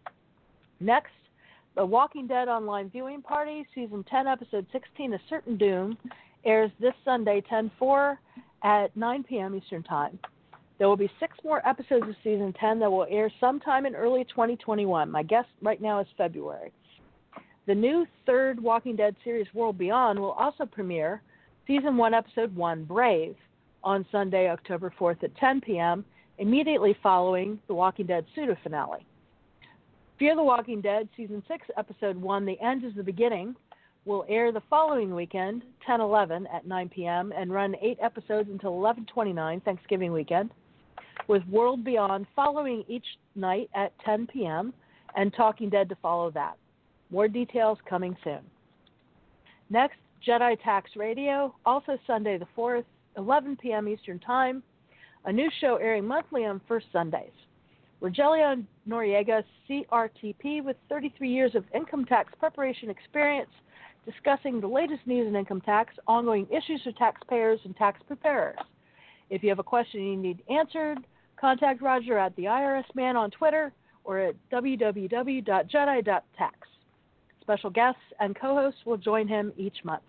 Next, The Walking Dead Online Viewing Party, Season ten, Episode sixteen, A Certain Doom, airs this Sunday, ten four, at nine p.m. Eastern Time. There will be six more episodes of Season ten that will air sometime in early twenty twenty-one. My guess right now is February. The new third Walking Dead series, World Beyond, will also premiere Season one, Episode one, Brave, on Sunday, October fourth at ten p.m., immediately following The Walking Dead pseudo-finale. Fear the Walking Dead, Season six, Episode one, The End is the Beginning, will air the following weekend, ten eleven at nine p.m., and run eight episodes until eleven twenty-nine, Thanksgiving weekend, with World Beyond following each night at ten p.m., and Talking Dead to follow that. More details coming soon. Next, Jedi Tax Radio, also Sunday the fourth, eleven p.m. Eastern Time, a new show airing monthly on first Sundays. Rogelio Noriega, C R T P, with thirty-three years of income tax preparation experience, discussing the latest news in income tax, ongoing issues for taxpayers and tax preparers. If you have a question you need answered, contact Roger at the I R S Man on Twitter or at w w w dot jedi dot tax. Special guests and co-hosts will join him each month.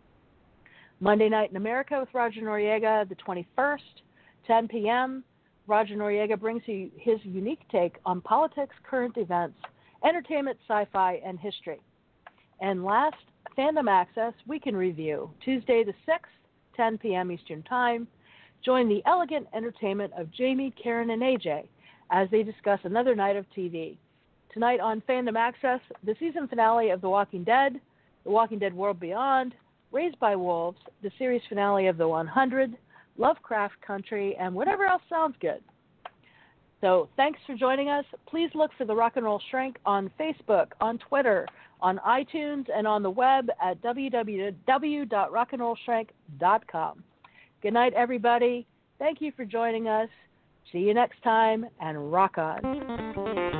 Monday Night in America with Roger Noriega, the twenty-first, ten p.m., Roger Noriega brings you his unique take on politics, current events, entertainment, sci-fi, and history. And last, Fandom Access Week in Review, Tuesday the sixth, ten p.m. Eastern Time. Join the elegant entertainment of Jamie, Karen, and A J as they discuss another night of T V. Tonight on Fandom Access, the season finale of The Walking Dead, The Walking Dead World Beyond, Raised by Wolves, the series finale of The one hundred, Lovecraft Country, and whatever else sounds good. So thanks for joining us. Please look for the Rock and Roll Shrink on Facebook, on Twitter, on iTunes, and on the web at w w w dot rock and roll shrink dot com. Good night, everybody. Thank you for joining us. See you next time, and rock on.